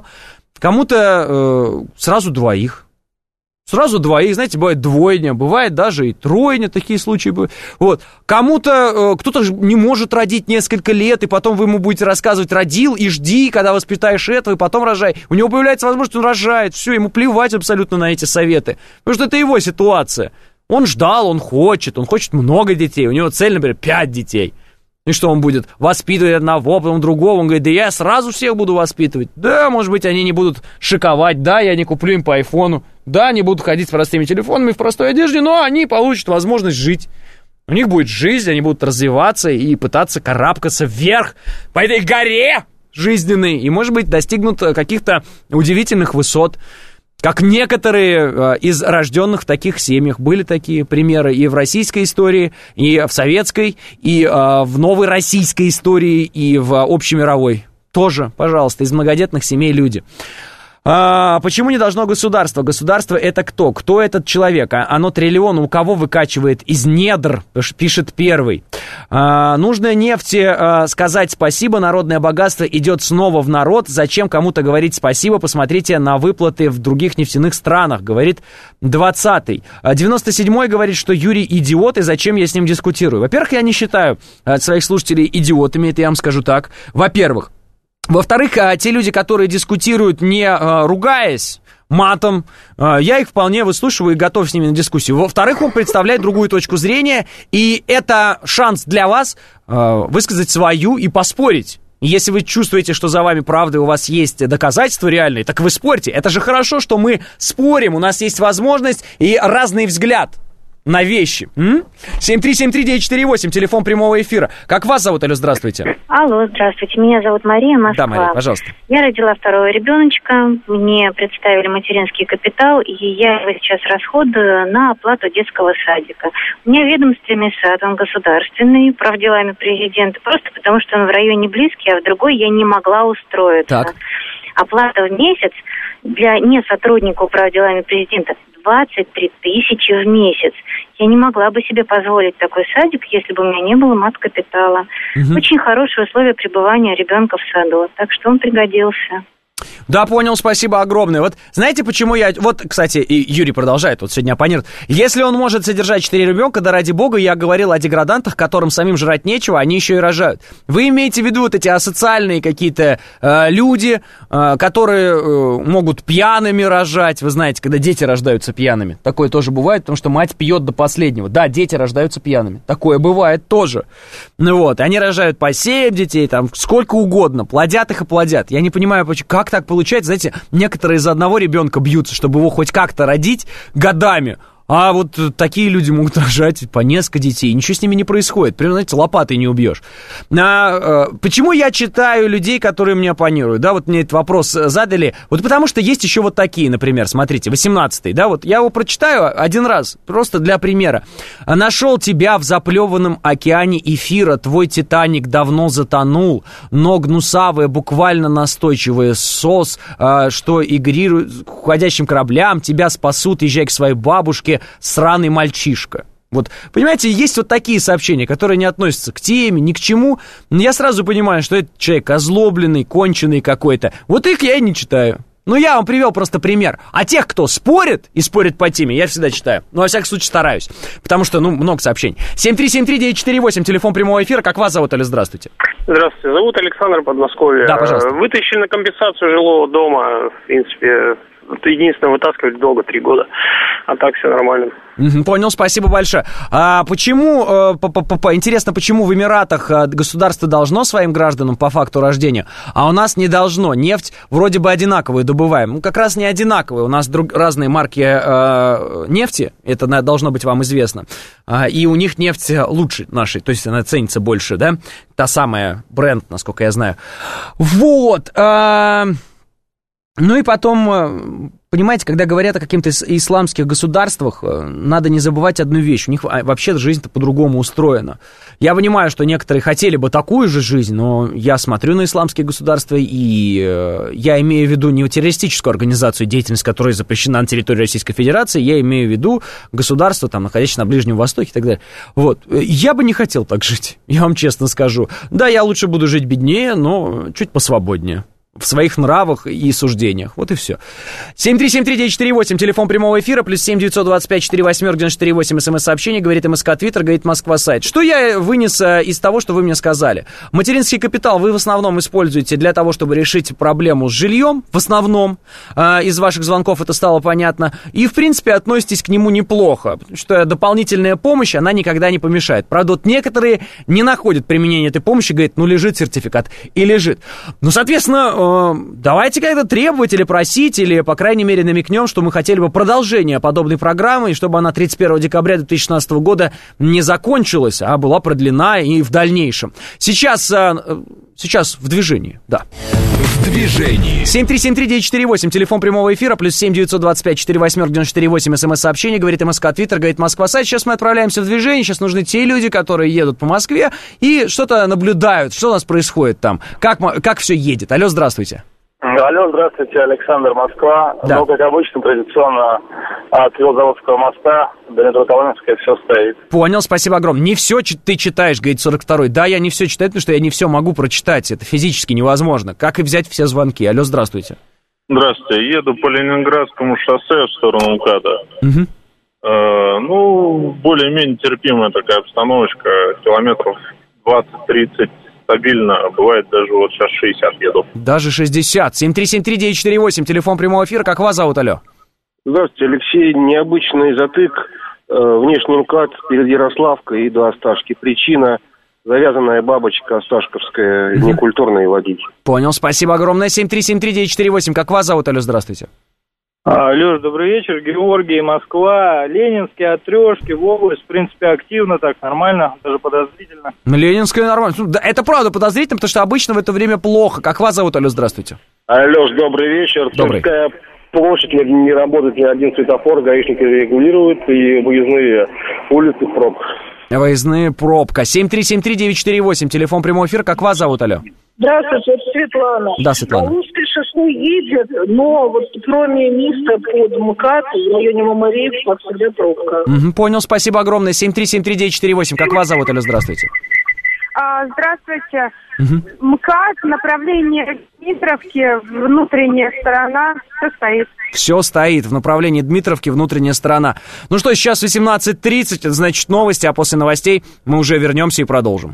Кому-то сразу двоих. Сразу двоих, знаете, бывает двойня, бывает даже и тройня, такие случаи бывают. Вот. Кому-то, кто-то не может родить несколько лет, и потом вы ему будете рассказывать, родил и жди, когда воспитаешь этого, и потом рожай. У него появляется возможность, он рожает, все, ему плевать абсолютно на эти советы. Потому что это его ситуация. Он ждал, он хочет много детей, у него цель, например, 5 детей. И что он будет воспитывать одного, потом другого? Он говорит, да я сразу всех буду воспитывать. Да, может быть, они не будут шиковать. Да, я не куплю им по айфону. Да, они будут ходить с простыми телефонами в простой одежде, но они получат возможность жить. У них будет жизнь, они будут развиваться и пытаться карабкаться вверх по этой горе жизненной. И, может быть, достигнут каких-то удивительных высот. Как некоторые из рожденных в таких семьях. Были такие примеры и в российской истории, и в советской, и в новой российской истории, и в общемировой. Тоже, пожалуйста, из многодетных семей люди. Почему не должно государство? Государство — это кто? Кто этот человек? Оно триллион у кого выкачивает из недр, пишет первый. Нужно нефти сказать спасибо, народное богатство идет снова в народ. Зачем кому-то говорить спасибо? Посмотрите на выплаты в других нефтяных странах, говорит 20-й. 97-й говорит, что Юрий идиот, и зачем я с ним дискутирую? Во-первых, я не считаю своих слушателей идиотами, это я вам скажу так. Во-первых. Во-вторых, те люди, которые дискутируют, не ругаясь матом, я их вполне выслушиваю и готов с ними на дискуссию. Во-вторых, он представляет другую точку зрения, и это шанс для вас высказать свою и поспорить. Если вы чувствуете, что за вами правда, и у вас есть доказательства реальные, так вы спорьте. Это же хорошо, что мы спорим, у нас есть возможность и разный взгляд на вещи. 7373948, телефон прямого эфира. Как вас зовут, алло, здравствуйте. Алло, здравствуйте, меня зовут Мария, Москва. Да, Мария, пожалуйста. Я родила второго ребеночка, мне представили материнский капитал, и я его сейчас расходую на оплату детского садика. У меня ведомственный сад, он государственный, правделами президента, просто потому что он в районе близкий, а в другой я не могла устроиться. Так. Оплата в месяц для несотрудника управделами президента 23 тысячи в месяц. Я не могла бы себе позволить такой садик, если бы у меня не было мат-капитала. Очень хорошие условия пребывания ребенка в саду, так что он пригодился. Да, понял, спасибо огромное. Вот знаете, почему я... Вот, кстати, и Юрий продолжает, вот сегодня оппонирует. Если он может содержать 4 ребенка, да ради бога, я говорил о деградантах, которым самим жрать нечего, они еще и рожают. Вы имеете в виду вот эти асоциальные какие-то люди, которые могут пьяными рожать. Вы знаете, когда дети рождаются пьяными. Такое тоже бывает, потому что мать пьет до последнего. Да, дети рождаются пьяными. Такое бывает тоже. Ну вот, они рожают по 7 детей, там, сколько угодно. Плодят их и плодят. Я не понимаю, как так получается. Знаете, некоторые из одного ребенка бьются, чтобы его хоть как-то родить годами. А вот такие люди могут рожать по несколько детей, ничего с ними не происходит. Прям, знаете, лопатой не убьешь. Почему я читаю людей, которые мне оппонируют? Да, вот мне этот вопрос задали. Вот потому что есть еще вот такие, например, смотрите, 18-й, да, вот я его прочитаю один раз, просто для примера. «Нашел тебя в заплеванном океане эфира, твой Титаник давно затонул, но гнусавая, буквально настойчивая сос, что игрирует к уходящим кораблям, тебя спасут, езжай к своей бабушке, сраный мальчишка». Вот, понимаете, есть вот такие сообщения, которые не относятся к теме, ни к чему. Я сразу понимаю, что это человек озлобленный, конченый какой-то. Вот их я и не читаю. Ну, я вам привел просто пример. А тех, кто спорит и спорит по теме, я всегда читаю. Ну, во всяком случае, стараюсь. Потому что, много сообщений. 7373948, телефон прямого эфира. Как вас зовут, или здравствуйте? Здравствуйте. Зовут Александр, Подмосковье. Да, пожалуйста. Вытащили на компенсацию жилого дома, в принципе. Единственное, вытаскивали долго, 3 года. А так все нормально. Понял, спасибо большое. Почему, интересно, почему в Эмиратах государство должно своим гражданам по факту рождения, а у нас не должно? Нефть вроде бы одинаковую добываем. Ну, как раз не одинаковые. У нас разные марки нефти, это должно быть вам известно. И у них нефть лучше нашей, то есть она ценится больше, да? Та самая бренд, насколько я знаю. Вот. Ну и потом, понимаете, когда говорят о каких-то исламских государствах, надо не забывать одну вещь. У них вообще жизнь-то по-другому устроена. Я понимаю, что некоторые хотели бы такую же жизнь, но я смотрю на исламские государства, и я имею в виду не террористическую организацию, деятельность которой запрещена на территории Российской Федерации, я имею в виду государство, там, находящееся на Ближнем Востоке и так далее. Вот. Я бы не хотел так жить, я вам честно скажу. Да, я лучше буду жить беднее, но чуть посвободнее. В своих нравах и суждениях. Вот и все. 7373948, телефон прямого эфира, плюс 7-925-48-94-8, смс-сообщение, говорит МСК Твиттер, говорит Москва Сайт. Что я вынес из того, что вы мне сказали? Материнский капитал вы в основном используете для того, чтобы решить проблему с жильем, в основном, из ваших звонков это стало понятно, и, в принципе, относитесь к нему неплохо, потому что дополнительная помощь, она никогда не помешает. Правда, вот некоторые не находят применения этой помощи, говорят, лежит сертификат, и лежит. Ну, соответственно, давайте как-то требовать или просить, или, по крайней мере, намекнем, что мы хотели бы продолжения подобной программы, и чтобы она 31 декабря 2016 года не закончилась, а была продлена и в дальнейшем. Сейчас в движении, да. В движении. 7373948, телефон прямого эфира, плюс 7-925-48-94-8, смс-сообщение, говорит МСК Твиттер, говорит Москва Сайт. Сейчас мы отправляемся в движение, сейчас нужны те люди, которые едут по Москве и что-то наблюдают, что у нас происходит там, как все едет. Алло, здравствуйте. Алло, здравствуйте, Александр, Москва. Да. Как обычно, традиционно от Велозаводского моста до метро Коломенская все стоит. Понял, спасибо огромное. Не все ты читаешь, говорит 42-й. Да, я не все читаю, потому что я не все могу прочитать. Это физически невозможно. Как и взять все звонки. Алло, здравствуйте. Здравствуйте. Еду по Ленинградскому шоссе в сторону МКАДа. Угу. Более-менее терпимая такая обстановочка. Километров 20-30 стабильно. Бывает даже вот сейчас 60 еду. Даже 60. 7373948, телефон прямого эфира. Как вас зовут, алло? Здравствуйте, Алексей. Необычный затык. Внешний МКАД перед Ярославкой и до Осташки. Причина — завязанная бабочка осташковская, некультурные водить. Понял, спасибо огромное. 7373948. Как вас зовут, алло, здравствуйте. Леш, добрый вечер. Георгий, Москва. Ленинский, от Трешки в область. В принципе, активно, так, нормально, даже подозрительно. Ленинская нормально. Да, это правда подозрительно, потому что обычно в это время плохо. Как вас зовут, алло, здравствуйте. Леш, добрый вечер. Добрый. Тверская площадь, не работает ни один светофор, гаишники регулируют, и выездные улицы в пробках. Выездные пробка. 7373948, телефон прямого эфира. Как вас зовут, алло? Здравствуйте, это Светлана. Да, Светлана. Калужский шоссе едет, но вот кроме места под МКАД в районе Мамареевска всегда пробка. Понял, спасибо огромное. 7373948. Как вас зовут, алло, здравствуйте. Здравствуйте. МКАД, направление Дмитровки, внутренняя сторона, все стоит. Все стоит в направлении Дмитровки, внутренняя сторона. Ну что, сейчас 18:30, это значит новости, а после новостей мы уже вернемся и продолжим.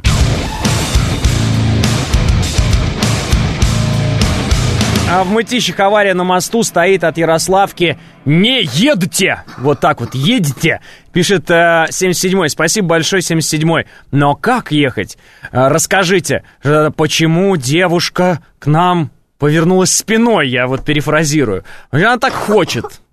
А в Мытищах авария на мосту, стоит от Ярославки. Не едете! Вот так вот, едете! Пишет 77-й. Спасибо большое, 77-й. Но как ехать? Расскажите, почему девушка к нам повернулась спиной? Я вот перефразирую. Она так хочет.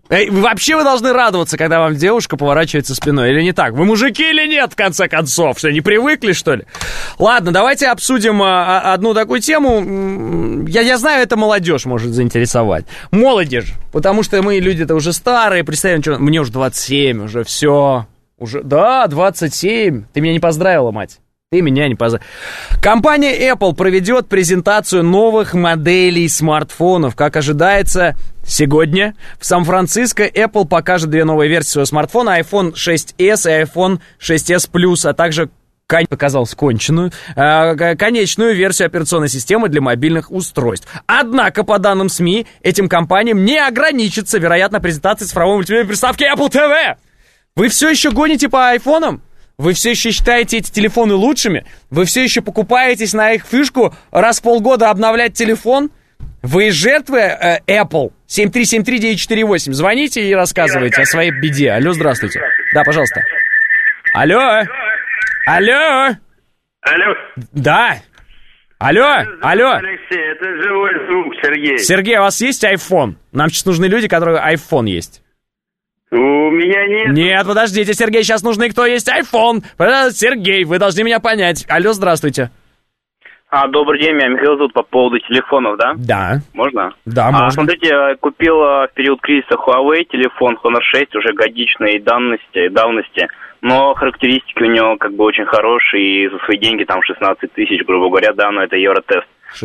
Вообще вы должны радоваться, когда вам девушка поворачивается спиной, или не так? Вы мужики или нет, в конце концов? Что, не привыкли, что ли? Ладно, давайте обсудим одну такую тему. Я знаю, это молодежь может заинтересовать. Молодежь, потому что мы люди-то уже старые, представим, что мне уже 27, уже все. Уже, да, 27. Ты меня не поздравила, мать. Ты меня не поздравил. Компания Apple проведет презентацию новых моделей смартфонов. Как ожидается, сегодня в Сан-Франциско Apple покажет две новые версии своего смартфона: iPhone 6s и iPhone 6s Plus, а также показалось конечную версию операционной системы для мобильных устройств. Однако, по данным СМИ, этим компаниям не ограничится, вероятно, презентацией цифровой мультимедийной приставки Apple TV. Вы все еще гоните по айфонам? Вы все еще считаете эти телефоны лучшими? Вы все еще покупаетесь на их фишку раз в полгода обновлять телефон? Вы жертвы Apple? 7373948. Звоните и рассказывайте о своей беде. Алло, здравствуйте. Да, пожалуйста. Алло. Алло. Алло. Да. Алло. Алло. Алексей, это живой звук, Сергей. Сергей, у вас есть iPhone? Нам сейчас нужны люди, у которых iPhone есть. У меня нет. Нет, подождите, Сергей, сейчас нужны, кто есть iPhone. Сергей, вы должны меня понять. Алло, здравствуйте. Добрый день, меня Михаил зовут, по поводу телефонов, да? Да. Можно? Да, можно. Смотрите, купил в период кризиса Huawei телефон Honor 6, уже годичной давности, но характеристики у него как бы очень хорошие, и за свои деньги там 16 тысяч, грубо говоря, да, но это Евротест.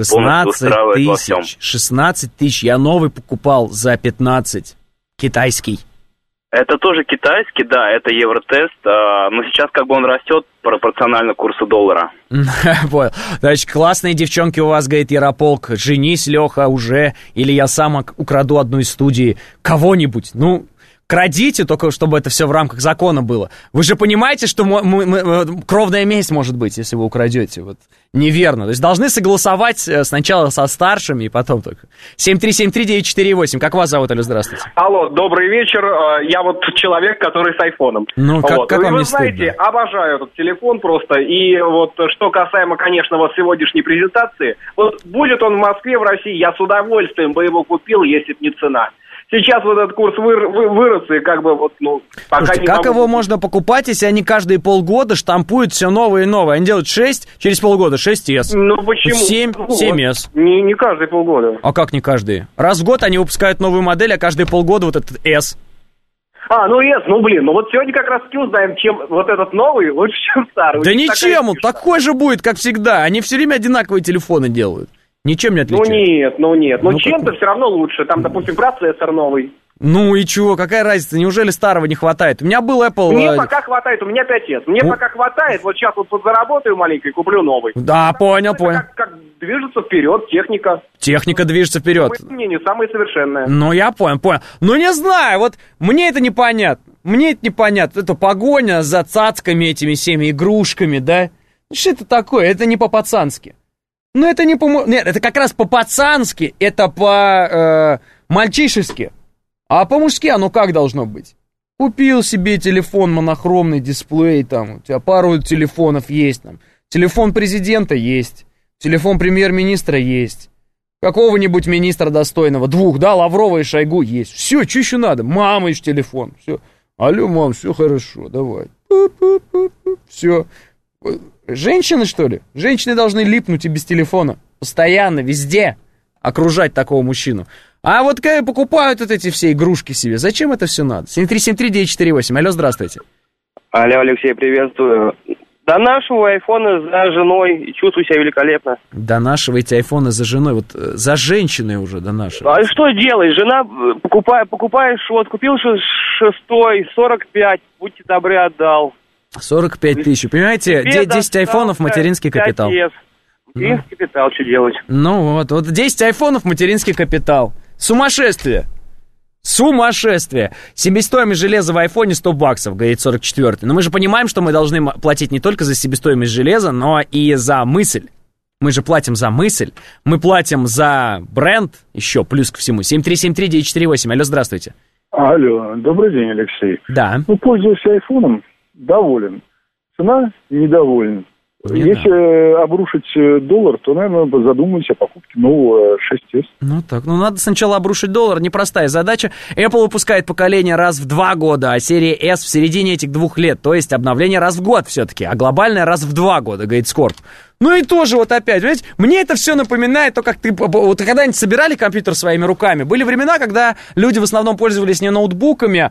16 тысяч, я новый покупал за 15, китайский. Это тоже китайский, да, это Евротест, но сейчас как бы он растет пропорционально курсу доллара. Понял. Значит, классные девчонки у вас, говорит Ярополк, женись, Леха, уже, или я сам украду одну из студий кого-нибудь, крадите, только чтобы это все в рамках закона было. Вы же понимаете, что кровная месть может быть, если вы украдете. Вот. Неверно. То есть должны согласовать сначала со старшими, и потом только. 7373948. Как вас зовут, Алло, здравствуйте. Алло, добрый вечер. Я вот человек, который с айфоном. Как вам вы не знаете, стыдно? обожаю этот телефон просто. И вот что касаемо, конечно, вот сегодняшней презентации. Вот будет он в Москве, в России, я с удовольствием бы его купил, если бы не цена. Сейчас вот этот курс вырос, и как бы вот, пока Слушайте, не как могу. его можно покупать, если они каждые полгода штампуют все новые и новые? Они делают 6, через полгода 6S. Почему? 7, 7S. Не каждые полгода. А как не каждые? Раз в год они выпускают новую модель, а каждые полгода вот этот S. S, вот сегодня как раз узнаем, чем вот этот новый лучше, чем старый. Да ничем, он такой же будет, как всегда. Они все время одинаковые телефоны делают. Ничем не отличается. Нет. Чем-то все равно лучше. Там, допустим, процессор новый. И чего? Какая разница? Неужели старого не хватает? У меня был Apple... Мне пока хватает, у меня 5S. Мне пока хватает, вот сейчас вот подзаработаю маленько и куплю новый. Да, понял. Как движется вперед техника. Техника движется вперед. По моему мнению, самое совершенное. Я понял. Не знаю, вот мне это непонятно. Это погоня за цацками этими всеми игрушками, да? Что это такое? Это не по-пацански. Это не по... Нет, это как раз по-пацански, это по-мальчишески. А по-мужски оно как должно быть? Купил себе телефон, монохромный дисплей, там, у тебя пару телефонов есть, там. Телефон президента есть, телефон премьер-министра есть, какого-нибудь министра достойного, 2, да, Лаврова и Шойгу есть. Все, что еще надо? Мама еще телефон, все. Алло, мам, все хорошо, давай. Все. Женщины, что ли? Женщины должны липнуть и без телефона. Постоянно, везде окружать такого мужчину. А вот когда покупают вот эти все игрушки себе, зачем это все надо? 7373948. Алло, здравствуйте. Алло, Алексей, приветствую. Донашиваю айфоны за женой и чувствую себя великолепно. Донашиваете айфоны за женой, вот за женщиной уже донашиваете. А что делаешь? Жена, покупаешь, вот купил 6-й, 45, будьте добры, отдал. 45 тысяч. Понимаете, 10 айфонов, материнский капитал. Материнский капитал, что делать? Вот 10 айфонов, материнский капитал. Сумасшествие. Себестоимость железа в айфоне $100, говорит 44-й. Но мы же понимаем, что мы должны платить не только за себестоимость железа, но и за мысль. Мы же платим за мысль, мы платим за бренд, еще плюс ко всему. 7373948. Алло, здравствуйте. Алло, добрый день, Алексей. Да. Пользуюсь айфоном, доволен. Цена недоволен. Если обрушить доллар, то, наверное, задумываюсь о покупке нового 6s. Ну так, надо сначала обрушить доллар, непростая задача. Apple выпускает поколение раз в 2 года, а серия S в середине этих 2 лет. То есть обновление раз в год все-таки, а глобальное раз в 2 года, говорит Скорб. Ну и тоже вот опять, понимаете, мне это все напоминает то, как ты вот когда-нибудь собирали компьютер своими руками. Были времена, когда люди в основном пользовались не ноутбуками,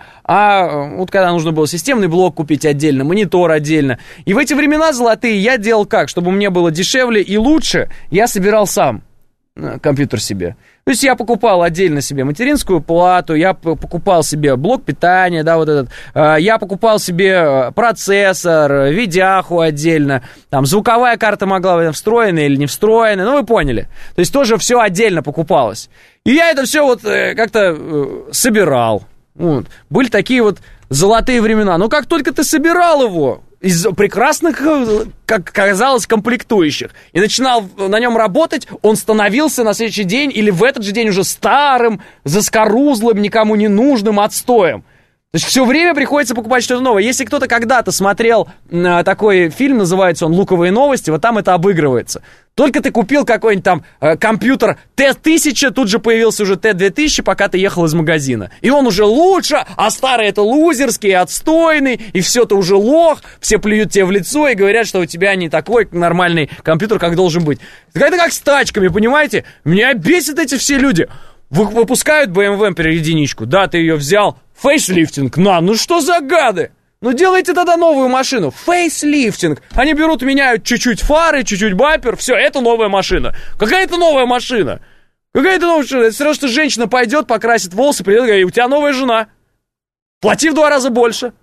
а вот когда нужно было системный блок купить отдельно, монитор отдельно. И в эти времена золотые я делал как? Чтобы мне было дешевле и лучше, я собирал сам компьютер себе. То есть я покупал отдельно себе материнскую плату, я покупал себе блок питания, да, вот этот, я покупал себе процессор, видяху отдельно, там звуковая карта могла быть встроенная или не встроенная, ну вы поняли. То есть тоже все отдельно покупалось. И я это все вот как-то собирал. Вот. Были такие вот золотые времена. Но как только ты собирал его из прекрасных, как казалось, комплектующих, и начинал на нем работать, он становился на следующий день или в этот же день уже старым, заскорузлым, никому не нужным, отстоем. То есть все время приходится покупать что-то новое. Если кто-то когда-то смотрел такой фильм, называется он «Луковые новости», вот там это обыгрывается. Только ты купил какой-нибудь там компьютер Т-1000, тут же появился уже Т-2000, пока ты ехал из магазина. И он уже лучше, а старый это лузерский, отстойный, и все-то уже лох, все плюют тебе в лицо и говорят, что у тебя не такой нормальный компьютер, как должен быть. Это как с тачками, понимаете? Меня бесят эти все люди. Выпускают BMW per единичку, да, ты ее взял, фейслифтинг, ну что за гады? Ну делайте тогда новую машину, фейслифтинг. Они берут, меняют чуть-чуть фары, чуть-чуть бампер, все, это новая машина. Какая это новая машина? Какая это новая машина? Это все равно, что женщина пойдет, покрасит волосы, придет и говорит, у тебя новая жена. Плати в 2 раза больше.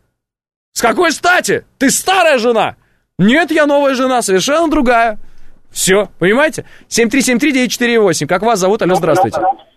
С какой стати? Ты старая жена. Нет, я новая жена, совершенно другая. Все, понимаете? 7373948, как вас зовут? Алло, здравствуйте.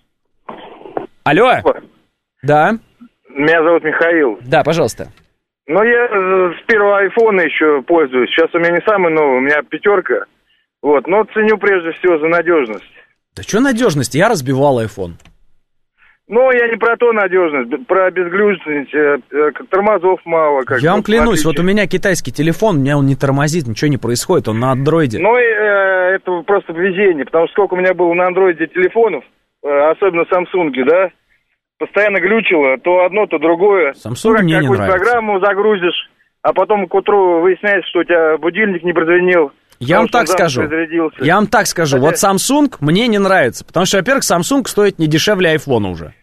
Алло? Да. Меня зовут Михаил. Да, пожалуйста. Ну, я с первого айфона еще пользуюсь. Сейчас у меня не самый новый, у меня 5. Вот, но ценю прежде всего за надежность. Да что надежность? Я разбивал айфон. Ну, я не про то надежность, про безглючность, тормозов мало. Я вам клянусь, вот у меня китайский телефон, у меня он не тормозит, ничего не происходит, он на андроиде. Ну, это просто везение, потому что сколько у меня было на андроиде телефонов, особенно Samsung, да, постоянно глючило, то одно, то другое. Samsung мне не нравится. Программу загрузишь, а потом к утру выясняется, что у тебя будильник не прозвенел. Я вам так скажу, вот Samsung мне не нравится, потому что, во-первых, Samsung стоит не дешевле iPhone уже.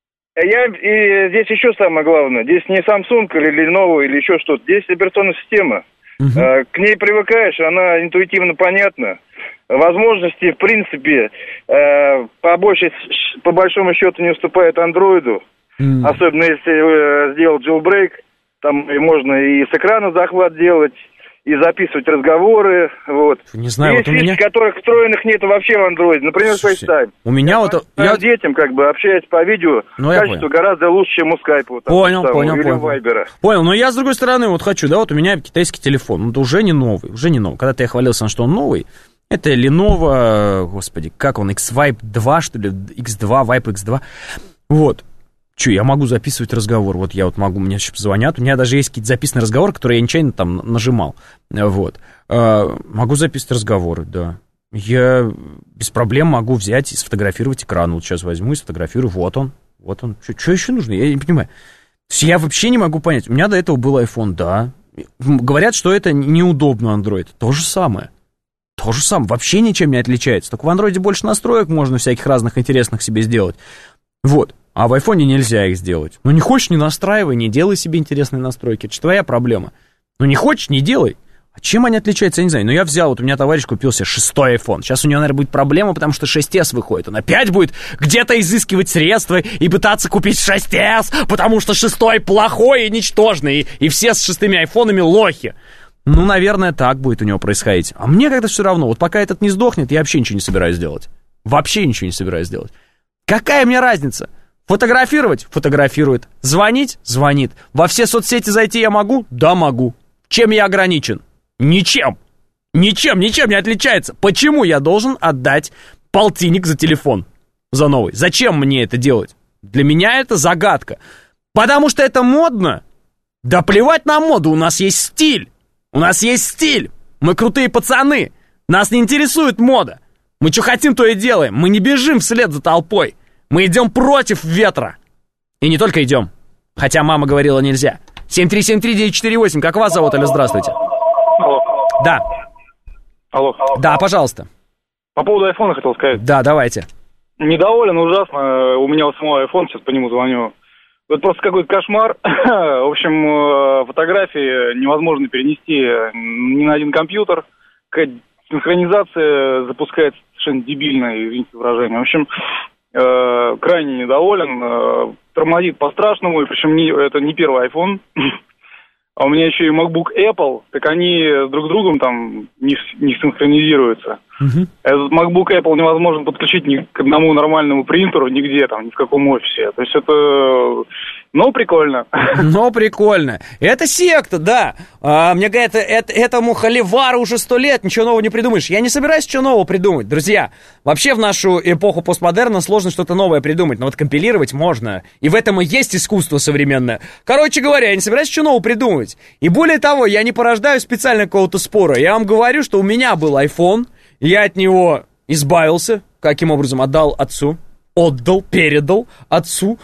И здесь еще самое главное, здесь не Samsung или Lenovo или еще что-то, здесь операционная система. К ней привыкаешь, она интуитивно понятна. Возможности, в принципе, по большому счету не уступают андроиду. Особенно если сделать jailbreak, там можно и с экрана захват делать, и записывать разговоры, вот. Не знаю, есть вот фишки, которых встроенных нет вообще в андроиде. Например, FaceTime. У меня я детям общаюсь по видео, качество гораздо лучше, чем у Skype. Понял. Viber. Понял, но я, с другой стороны, вот хочу, да, вот у меня китайский телефон, это уже не новый. Когда-то я хвалился, что он новый, это Lenovo, господи, как он, X-Vibe 2, что ли, X2, Vibe X2, вот. Че, я могу записывать разговор, вот я вот могу, мне сейчас звонят, у меня даже есть какие-то записанные разговоры, которые я нечаянно там нажимал, вот. Могу записывать разговоры, да. Я без проблем могу взять и сфотографировать экран, вот сейчас возьму и сфотографирую, вот он. Что еще нужно, я не понимаю. То есть я вообще не могу понять, у меня до этого был iPhone, да. Говорят, что это неудобно Android, то же самое, вообще ничем не отличается, только в Android больше настроек можно всяких разных интересных себе сделать, вот. А в айфоне нельзя их сделать. Ну, не хочешь, не настраивай, не делай себе интересные настройки. Это же твоя проблема. Ну, не хочешь, не делай. А чем они отличаются, я не знаю. Но я взял, вот у меня товарищ купил себе 6-й iPhone. Сейчас у него, наверное, будет проблема, потому что 6s выходит. Он опять будет где-то изыскивать средства и пытаться купить 6s, потому что 6-й плохой и ничтожный. И все с 6-ми айфонами лохи. Ну, наверное, так будет у него происходить. А мне как-то все равно. Вот пока этот не сдохнет, я вообще ничего не собираюсь делать. Вообще ничего не собираюсь делать. Какая мне разница? Фотографировать? Фотографирует. Звонить? Звонит. Во все соцсети зайти я могу? Да, могу. Чем я ограничен? Ничем не отличается. Почему я должен отдать полтинник за телефон? За новый. Зачем мне это делать? Для меня это загадка. Потому что это модно? Да плевать на моду, у нас есть стиль. Мы крутые пацаны. Нас не интересует мода. Мы что хотим, то и делаем. Мы не бежим вслед за толпой. Мы идем против ветра. И не только идем. Хотя мама говорила нельзя. 7373948. Как вас зовут? Алло, здравствуйте. Алло. Да. Алло. Да, пожалуйста. По поводу айфона хотел сказать. Да, давайте. Недоволен ужасно. У меня вот самого айфон, сейчас по нему звоню. Это просто какой-то кошмар. В общем, фотографии невозможно перенести ни на один компьютер. Какая-то синхронизация запускается совершенно дебильно, извините за выражение. В общем, крайне недоволен. Тормозит по-страшному, и причем это не первый iPhone. А у меня еще и MacBook Apple, так они друг с другом там не синхронизируются. Этот MacBook Apple невозможно подключить ни к одному нормальному принтеру, нигде там, ни в каком офисе. То есть это... Ну, прикольно. Ну, прикольно. Это секта, да. Мне говорят, этому холивару уже 100 лет, ничего нового не придумаешь. Я не собираюсь ничего нового придумать, друзья. Вообще в нашу эпоху постмодерна сложно что-то новое придумать, но вот компилировать можно. И в этом и есть искусство современное. Короче говоря, я не собираюсь ничего нового придумывать. И более того, я не порождаю специально какого-то спора. Я вам говорю, что у меня был iPhone, я от него избавился. Каким образом? Передал отцу,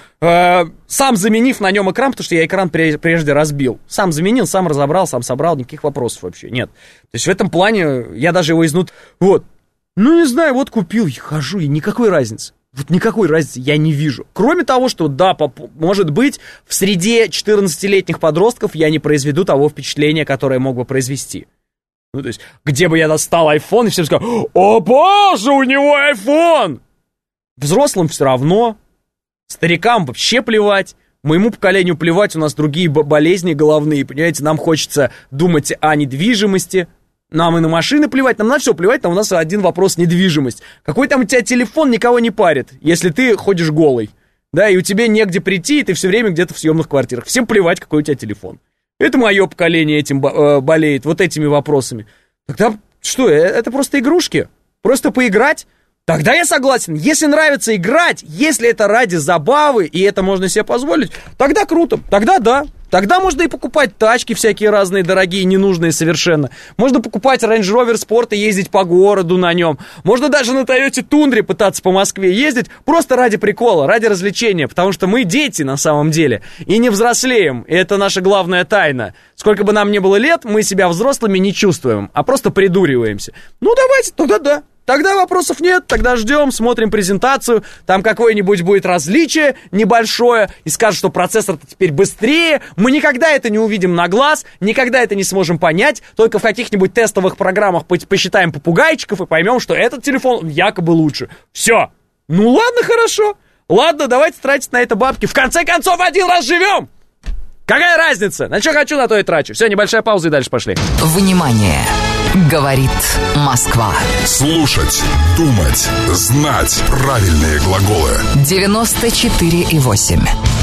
сам заменив на нем экран, потому что я экран прежде разбил. Сам заменил, сам разобрал, сам собрал, никаких вопросов вообще нет. То есть в этом плане я даже его Вот, ну не знаю, вот купил, хожу, и никакой разницы. Вот никакой разницы я не вижу. Кроме того, что да, может быть, в среде 14-летних подростков я не произведу того впечатления, которое мог бы произвести. Ну то есть, где бы я достал iPhone, и все сказали: «О боже, у него iPhone!» Взрослым все равно, старикам вообще плевать, моему поколению плевать, у нас другие болезни головные, понимаете, нам хочется думать о недвижимости, нам и на машины плевать, нам на все плевать, но у нас один вопрос — недвижимость. Какой там у тебя телефон, никого не парит, если ты ходишь голый, да, и у тебя негде прийти, и ты все время где-то в съемных квартирах, всем плевать, какой у тебя телефон. Это мое поколение этим болеет, вот этими вопросами. Тогда что, это просто игрушки, просто поиграть? Тогда я согласен, если нравится играть, если это ради забавы, и это можно себе позволить, тогда круто, тогда да. Тогда можно и покупать тачки всякие разные, дорогие, ненужные совершенно. Можно покупать Range Rover Sport и ездить по городу на нем. Можно даже на Toyota Тундре пытаться по Москве ездить, просто ради прикола, ради развлечения, потому что мы дети на самом деле, и не взрослеем, и это наша главная тайна. Сколько бы нам ни было лет, мы себя взрослыми не чувствуем, а просто придуриваемся. Ну давайте, тогда да. Тогда вопросов нет, тогда ждем, смотрим презентацию, там какое-нибудь будет различие небольшое, и скажут, что процессор-то теперь быстрее, мы никогда это не увидим на глаз, никогда это не сможем понять, только в каких-нибудь тестовых программах посчитаем попугайчиков и поймем, что этот телефон якобы лучше. Все. Ну ладно, хорошо. Ладно, давайте тратить на это бабки. В конце концов, один раз живем. Какая разница? На что хочу, на то и трачу. Все, небольшая пауза и дальше пошли. Внимание! Говорит Москва. Слушать, думать, знать правильные глаголы. 94,8.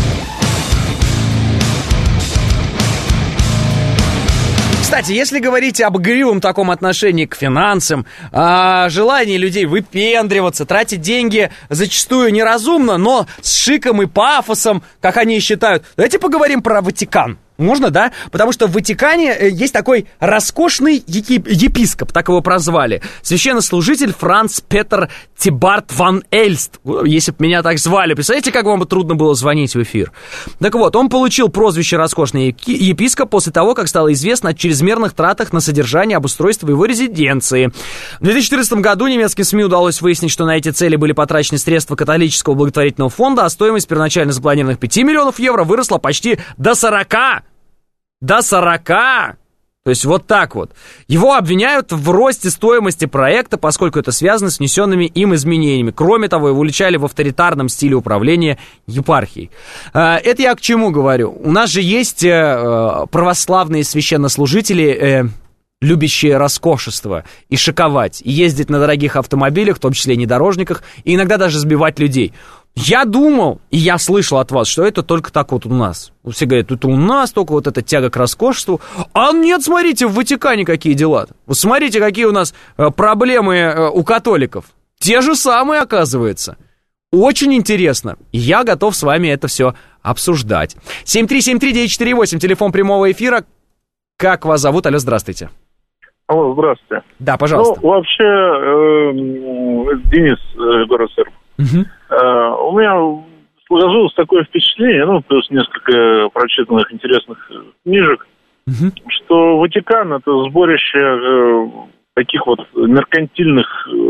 Кстати, если говорить об игривом таком отношении к финансам, о желании людей выпендриваться, тратить деньги зачастую неразумно, но с шиком и пафосом, как они считают, давайте поговорим про Ватикан. Можно, да? Потому что в Ватикане есть такой роскошный епископ, так его прозвали. Священнослужитель Франц Петер Тибарт ван Эльст. Если бы меня так звали. Представляете, как вам бы трудно было звонить в эфир? Так вот, он получил прозвище роскошный епископ после того, как стало известно о чрезмерных тратах на содержание и обустройство его резиденции. В 2014 году немецким СМИ удалось выяснить, что на эти цели были потрачены средства католического благотворительного фонда, а стоимость первоначально запланированных 5 миллионов евро выросла почти до 40. До 40! То есть вот так вот. Его обвиняют в росте стоимости проекта, поскольку это связано с внесенными им изменениями. Кроме того, его уличали в авторитарном стиле управления епархией. Это я к чему говорю? У нас же есть православные священнослужители, любящие роскошество и шиковать, и ездить на дорогих автомобилях, в том числе и внедорожниках, и иногда даже сбивать людей. Я думал, и я слышал от вас, что это только так вот у нас. Все говорят, это у нас только вот эта тяга к роскошеству. А нет, смотрите, в Ватикане какие дела. Вот смотрите, какие у нас проблемы у католиков. Те же самые, оказывается. Очень интересно. И я готов с вами это все обсуждать. 7373948, телефон прямого эфира. Как вас зовут? Алло, здравствуйте. Алло, здравствуйте. Да, пожалуйста. Ну, вообще, Денис, город Серб. У меня сложилось такое впечатление, ну, плюс несколько прочитанных интересных книжек, что Ватикан — это сборище таких вот меркантильных,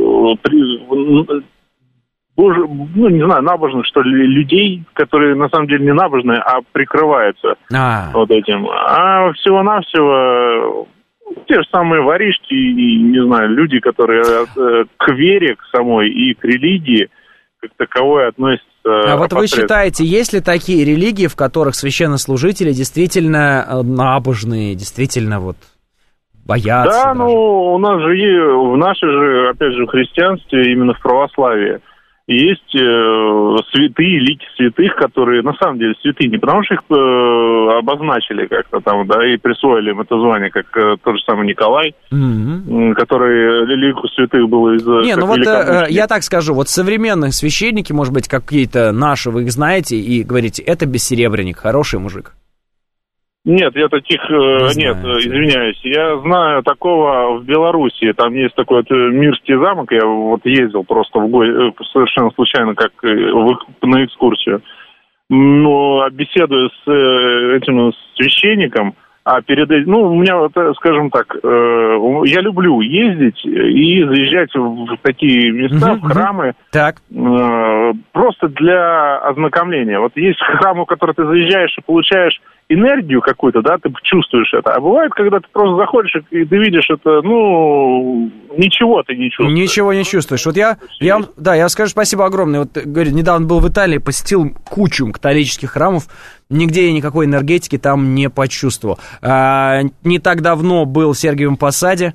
не знаю, набожных, что ли, людей, которые на самом деле не набожные, а прикрываются вот этим. А всего-навсего те же самые воришки и, не знаю, люди, которые к вере, к самой и к религии как таковой относятся. А вот вы считаете, есть ли такие религии, в которых священнослужители действительно набожные, действительно вот боятся? Да, даже? Ну, у нас же в нашей же, опять же, в христианстве, именно в православии, есть святые, лики святых, которые на самом деле святые, не потому что их обозначили как-то там, да, и присвоили им это звание, как тот же самый Николай, который лику святых был из... Не, ну вот я так скажу, вот современные священники, может быть, какие-то наши, вы их знаете, и говорите, это бессеребренник, хороший мужик. Нет, я таких... Нет, извиняюсь. Я знаю такого в Беларуси. Там есть такой вот Мирский замок. Я вот ездил просто совершенно случайно, как на экскурсию. Но беседуя с этим священником, а перед этим... Ну, у меня, скажем так, я люблю ездить и заезжать в такие места, в храмы. Так. Просто для ознакомления. Вот есть храмы, в которые ты заезжаешь и получаешь энергию какую-то, да, ты чувствуешь это. А бывает, когда ты просто заходишь и ты видишь это, ну, ничего ты не чувствуешь. Ничего не чувствуешь. Вот я скажу спасибо огромное. Вот, говорю, недавно был в Италии, посетил кучу католических храмов, нигде я никакой энергетики там не почувствовал. Не так давно был в Сергиевом Посаде,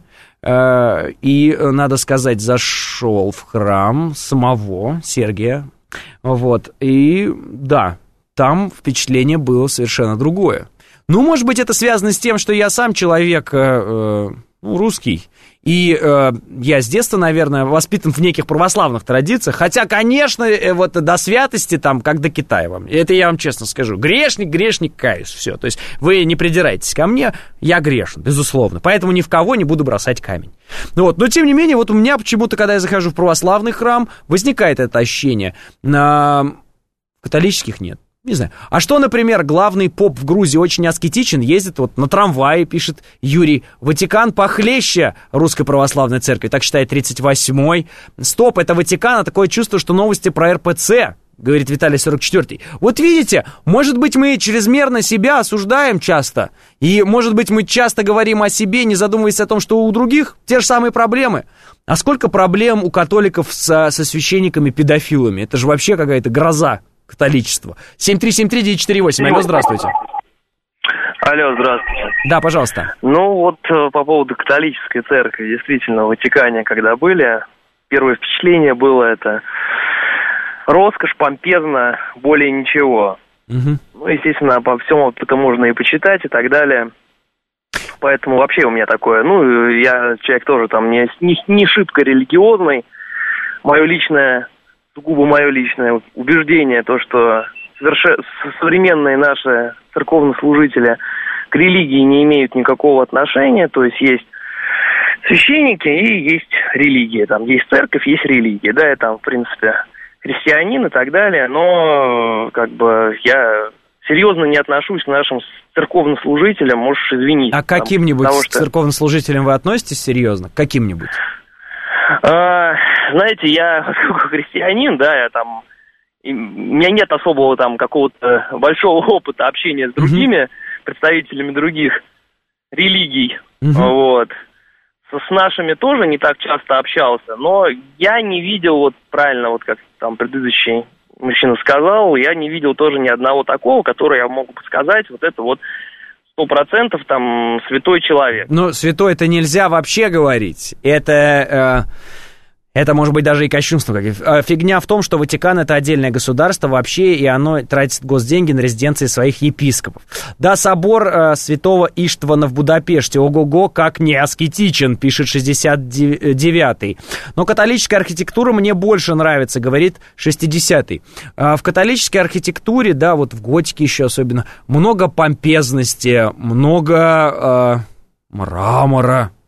и, надо сказать, зашел в храм самого Сергия, вот, и, да, там впечатление было совершенно другое. Ну, может быть, это связано с тем, что я сам человек русский, и я с детства, наверное, воспитан в неких православных традициях, хотя, конечно, вот до святости там, как до Китая вам, это я вам честно скажу, грешник, каюсь, все, то есть вы не придирайтесь ко мне, я грешен, безусловно, поэтому ни в кого не буду бросать камень. Вот. Но, тем не менее, вот у меня почему-то, когда я захожу в православный храм, возникает это ощущение, католических нет. Не знаю. А что, например, главный поп в Грузии очень аскетичен, ездит вот на трамвае, пишет Юрий. Ватикан похлеще Русской Православной Церкви, так считает 38-й. Стоп, это Ватикан, а такое чувство, что новости про РПЦ, говорит Виталий 44-й. Вот видите, может быть, мы чрезмерно себя осуждаем часто, и, может быть, мы часто говорим о себе, не задумываясь о том, что у других те же самые проблемы. А сколько проблем у католиков со священниками-педофилами? Это же вообще какая-то гроза католичества. 7373948. Алло, здравствуйте. Алло, здравствуйте. Да, пожалуйста. Ну вот по поводу католической церкви, действительно, в Ватикане, когда были, первое впечатление было это роскошь, помпезно, более ничего. Ну, естественно, по всему это можно и почитать и так далее. Поэтому вообще у меня такое, ну, я человек тоже там не шибко религиозный. Сугубо мое личное убеждение, то, что современные наши церковнослужители к религии не имеют никакого отношения, то есть есть священники и есть религия, там есть церковь, есть религия, да, я там, в принципе, христианин и так далее, но, как бы, я серьезно не отношусь к нашим церковнослужителям, можешь извинить. А к каким-нибудь церковнослужителям вы относитесь серьезно? К каким-нибудь? Знаете, я христианин, да, я там, у меня нет особого там какого-то большого опыта общения с другими представителями других религий, вот. С нашими тоже не так часто общался, но я не видел, вот правильно, вот как там предыдущий мужчина сказал, я не видел тоже ни одного такого, который я мог бы сказать, вот это вот 100% там святой человек. Ну, святой это нельзя вообще говорить. Это может быть даже и кощунство. Фигня в том, что Ватикан — это отдельное государство вообще, и оно тратит госденьги на резиденции своих епископов. Да, собор святого Иштвана в Будапеште, ого-го, как не аскетичен, пишет 69-й. Но католическая архитектура мне больше нравится, говорит 60-й. В католической архитектуре, да, вот в готике еще особенно, много помпезности, много мрамора,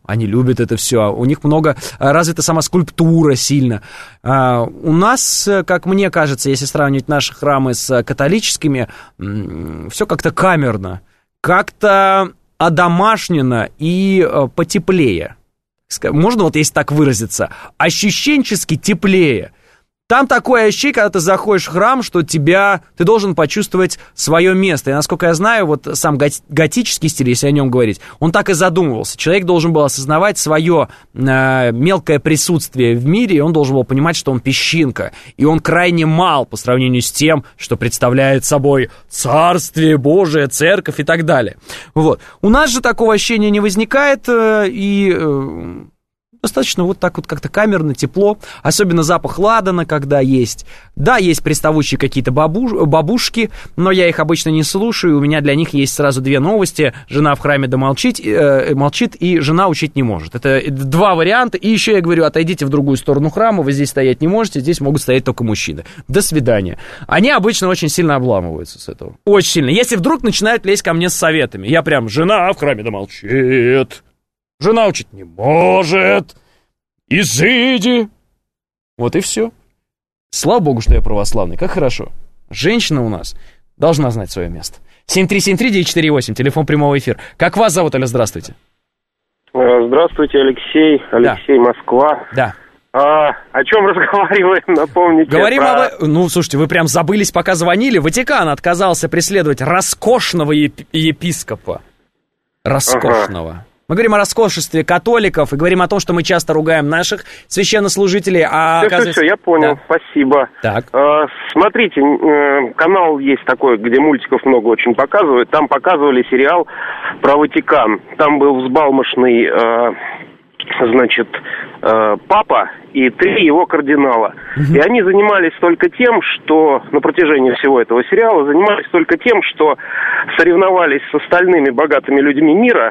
они любят это все, у них много развита сама скульптура сильно. У нас, как мне кажется, если сравнивать наши храмы с католическими, все как-то камерно, как-то одомашнено и потеплее. Можно вот если так выразиться, ощущенчески теплее. Там такое ощущение, когда ты заходишь в храм, что ты должен почувствовать свое место. И, насколько я знаю, вот сам готический стиль, если о нем говорить, он так и задумывался. Человек должен был осознавать свое мелкое присутствие в мире, и он должен был понимать, что он песчинка. И он крайне мал по сравнению с тем, что представляет собой Царствие Божие, церковь и так далее. Вот. У нас же такого ощущения не возникает, и... достаточно вот так вот как-то камерно, тепло. Особенно запах ладана, когда есть. Да, есть приставучие какие-то бабушки, но я их обычно не слушаю. У меня для них есть сразу две новости. Жена в храме молчит, и жена учить не может. Это два варианта. И еще я говорю, отойдите в другую сторону храма, вы здесь стоять не можете, здесь могут стоять только мужчины. До свидания. Они обычно очень сильно обламываются с этого. Очень сильно. Если вдруг начинают лезть ко мне с советами. Я прям, жена в храме молчит. Жена учить не может. Изыди. Вот и все. Слава богу, что я православный. Как хорошо. Женщина у нас должна знать свое место. 7373948, телефон прямого эфира. Как вас зовут, Аля? Здравствуйте. Здравствуйте, Алексей. Алексей, да. Москва. Да. О чем разговариваем, напомните? Говорим Ну, слушайте, вы прям забылись, пока звонили. Ватикан отказался преследовать роскошного епископа. Роскошного. Ага. Мы говорим о роскошестве католиков и говорим о том, что мы часто ругаем наших священнослужителей, а Все, я понял, да. Спасибо. Так. Смотрите, канал есть такой, где мультиков много очень показывают. Там показывали сериал про Ватикан. Там был взбалмошный, папа и 3 его кардинала. И они занимались только тем, что на протяжении всего этого сериала занимались только тем, что соревновались с остальными богатыми людьми мира,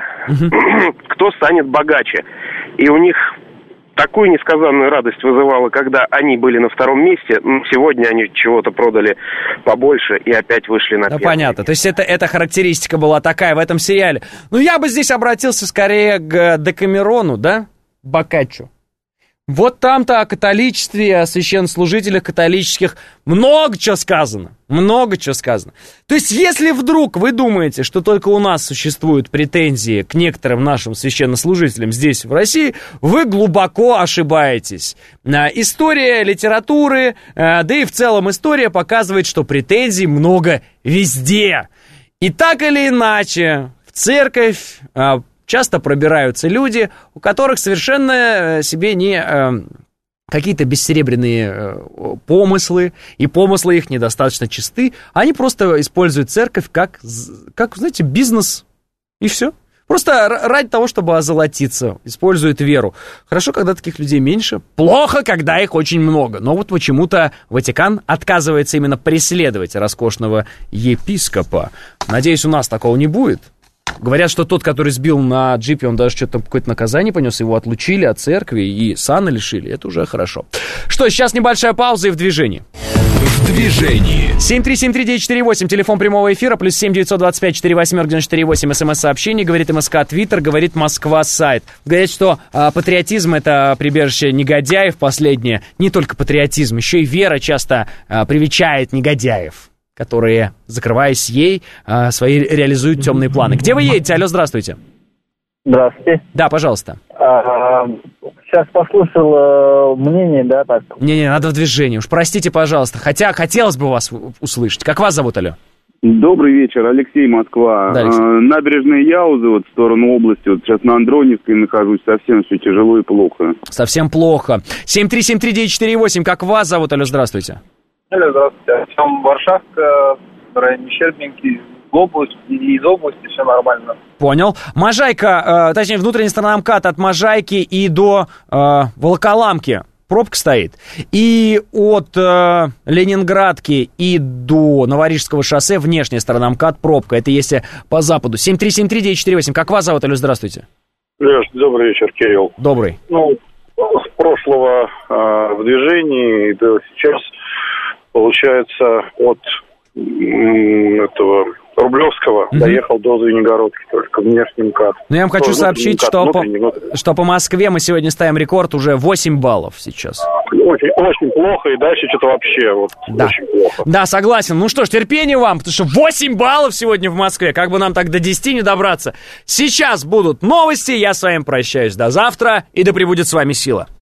кто станет богаче. И у них такую несказанную радость вызывало, когда они были на 2-м месте. Сегодня они чего-то продали побольше и опять вышли на 1-й. Понятно. То есть эта характеристика была такая в этом сериале. Ну, я бы здесь обратился скорее к Декамерону, да? Боккаччо. Вот там-то о католичестве, о священнослужителях католических много чего сказано. Много чего сказано. То есть, если вдруг вы думаете, что только у нас существуют претензии к некоторым нашим священнослужителям здесь, в России, вы глубоко ошибаетесь. История литературы, да и в целом история показывает, что претензий много везде. И так или иначе, в церковь... часто пробираются люди, у которых совершенно себе не какие-то бессеребряные помыслы, и помыслы их недостаточно чисты. Они просто используют церковь как, знаете, бизнес, и все. Просто ради того, чтобы озолотиться, используют веру. Хорошо, когда таких людей меньше, плохо, когда их очень много. Но вот почему-то Ватикан отказывается именно преследовать роскошного епископа. Надеюсь, у нас такого не будет. Говорят, что тот, который сбил на джипе, он даже что-то какое-то наказание понес, его отлучили от церкви и сана лишили. Это уже хорошо. Что, сейчас небольшая пауза и в движении. В движении. 7373948, телефон прямого эфира, плюс 7-925-48-94-8, смс-сообщение, говорит МСК, Твиттер, говорит Москва, сайт. Говорят, что патриотизм — это прибежище негодяев последнее. Не только патриотизм, еще и вера часто привечает негодяев, которые, закрываясь ей, свои реализуют темные планы. Где вы едете? Алло, здравствуйте. Здравствуйте. Да, пожалуйста. Сейчас послушал мнение, да, так. Не, надо в движении. Уж простите, пожалуйста. Хотя хотелось бы вас услышать. Как вас зовут, алло? Добрый вечер, Алексей, Москва. Да, Алексей. Набережные Яузы, вот в сторону области, вот сейчас на Андроневской нахожусь, совсем все тяжело и плохо. Совсем плохо. 7373948, как вас зовут, алло, здравствуйте. Алло, здравствуйте. Артем, Варшавка, в районе Щербинки, из области все нормально. Понял. Можайка, точнее, внутренняя сторона МКАД от Можайки и до Волоколамки пробка стоит. И от Ленинградки и до Новорижского шоссе внешняя сторона МКАД пробка. Это если по западу. 7373948. Как вас зовут, алло, здравствуйте. Леш, добрый вечер, Кирилл. Добрый. Ну, с прошлого в движении до сейчас, получается, от этого Рублевского доехал до Звенигородки, только внешний МКАД. Ну, я вам хочу сообщить, что по Москве мы сегодня ставим рекорд уже 8 баллов сейчас. Очень, очень плохо, и дальше что-то вообще очень плохо. Да, согласен. Ну что ж, терпение вам, потому что 8 баллов сегодня в Москве. Как бы нам так до 10 не добраться. Сейчас будут новости, я с вами прощаюсь до завтра, и да пребудет с вами сила.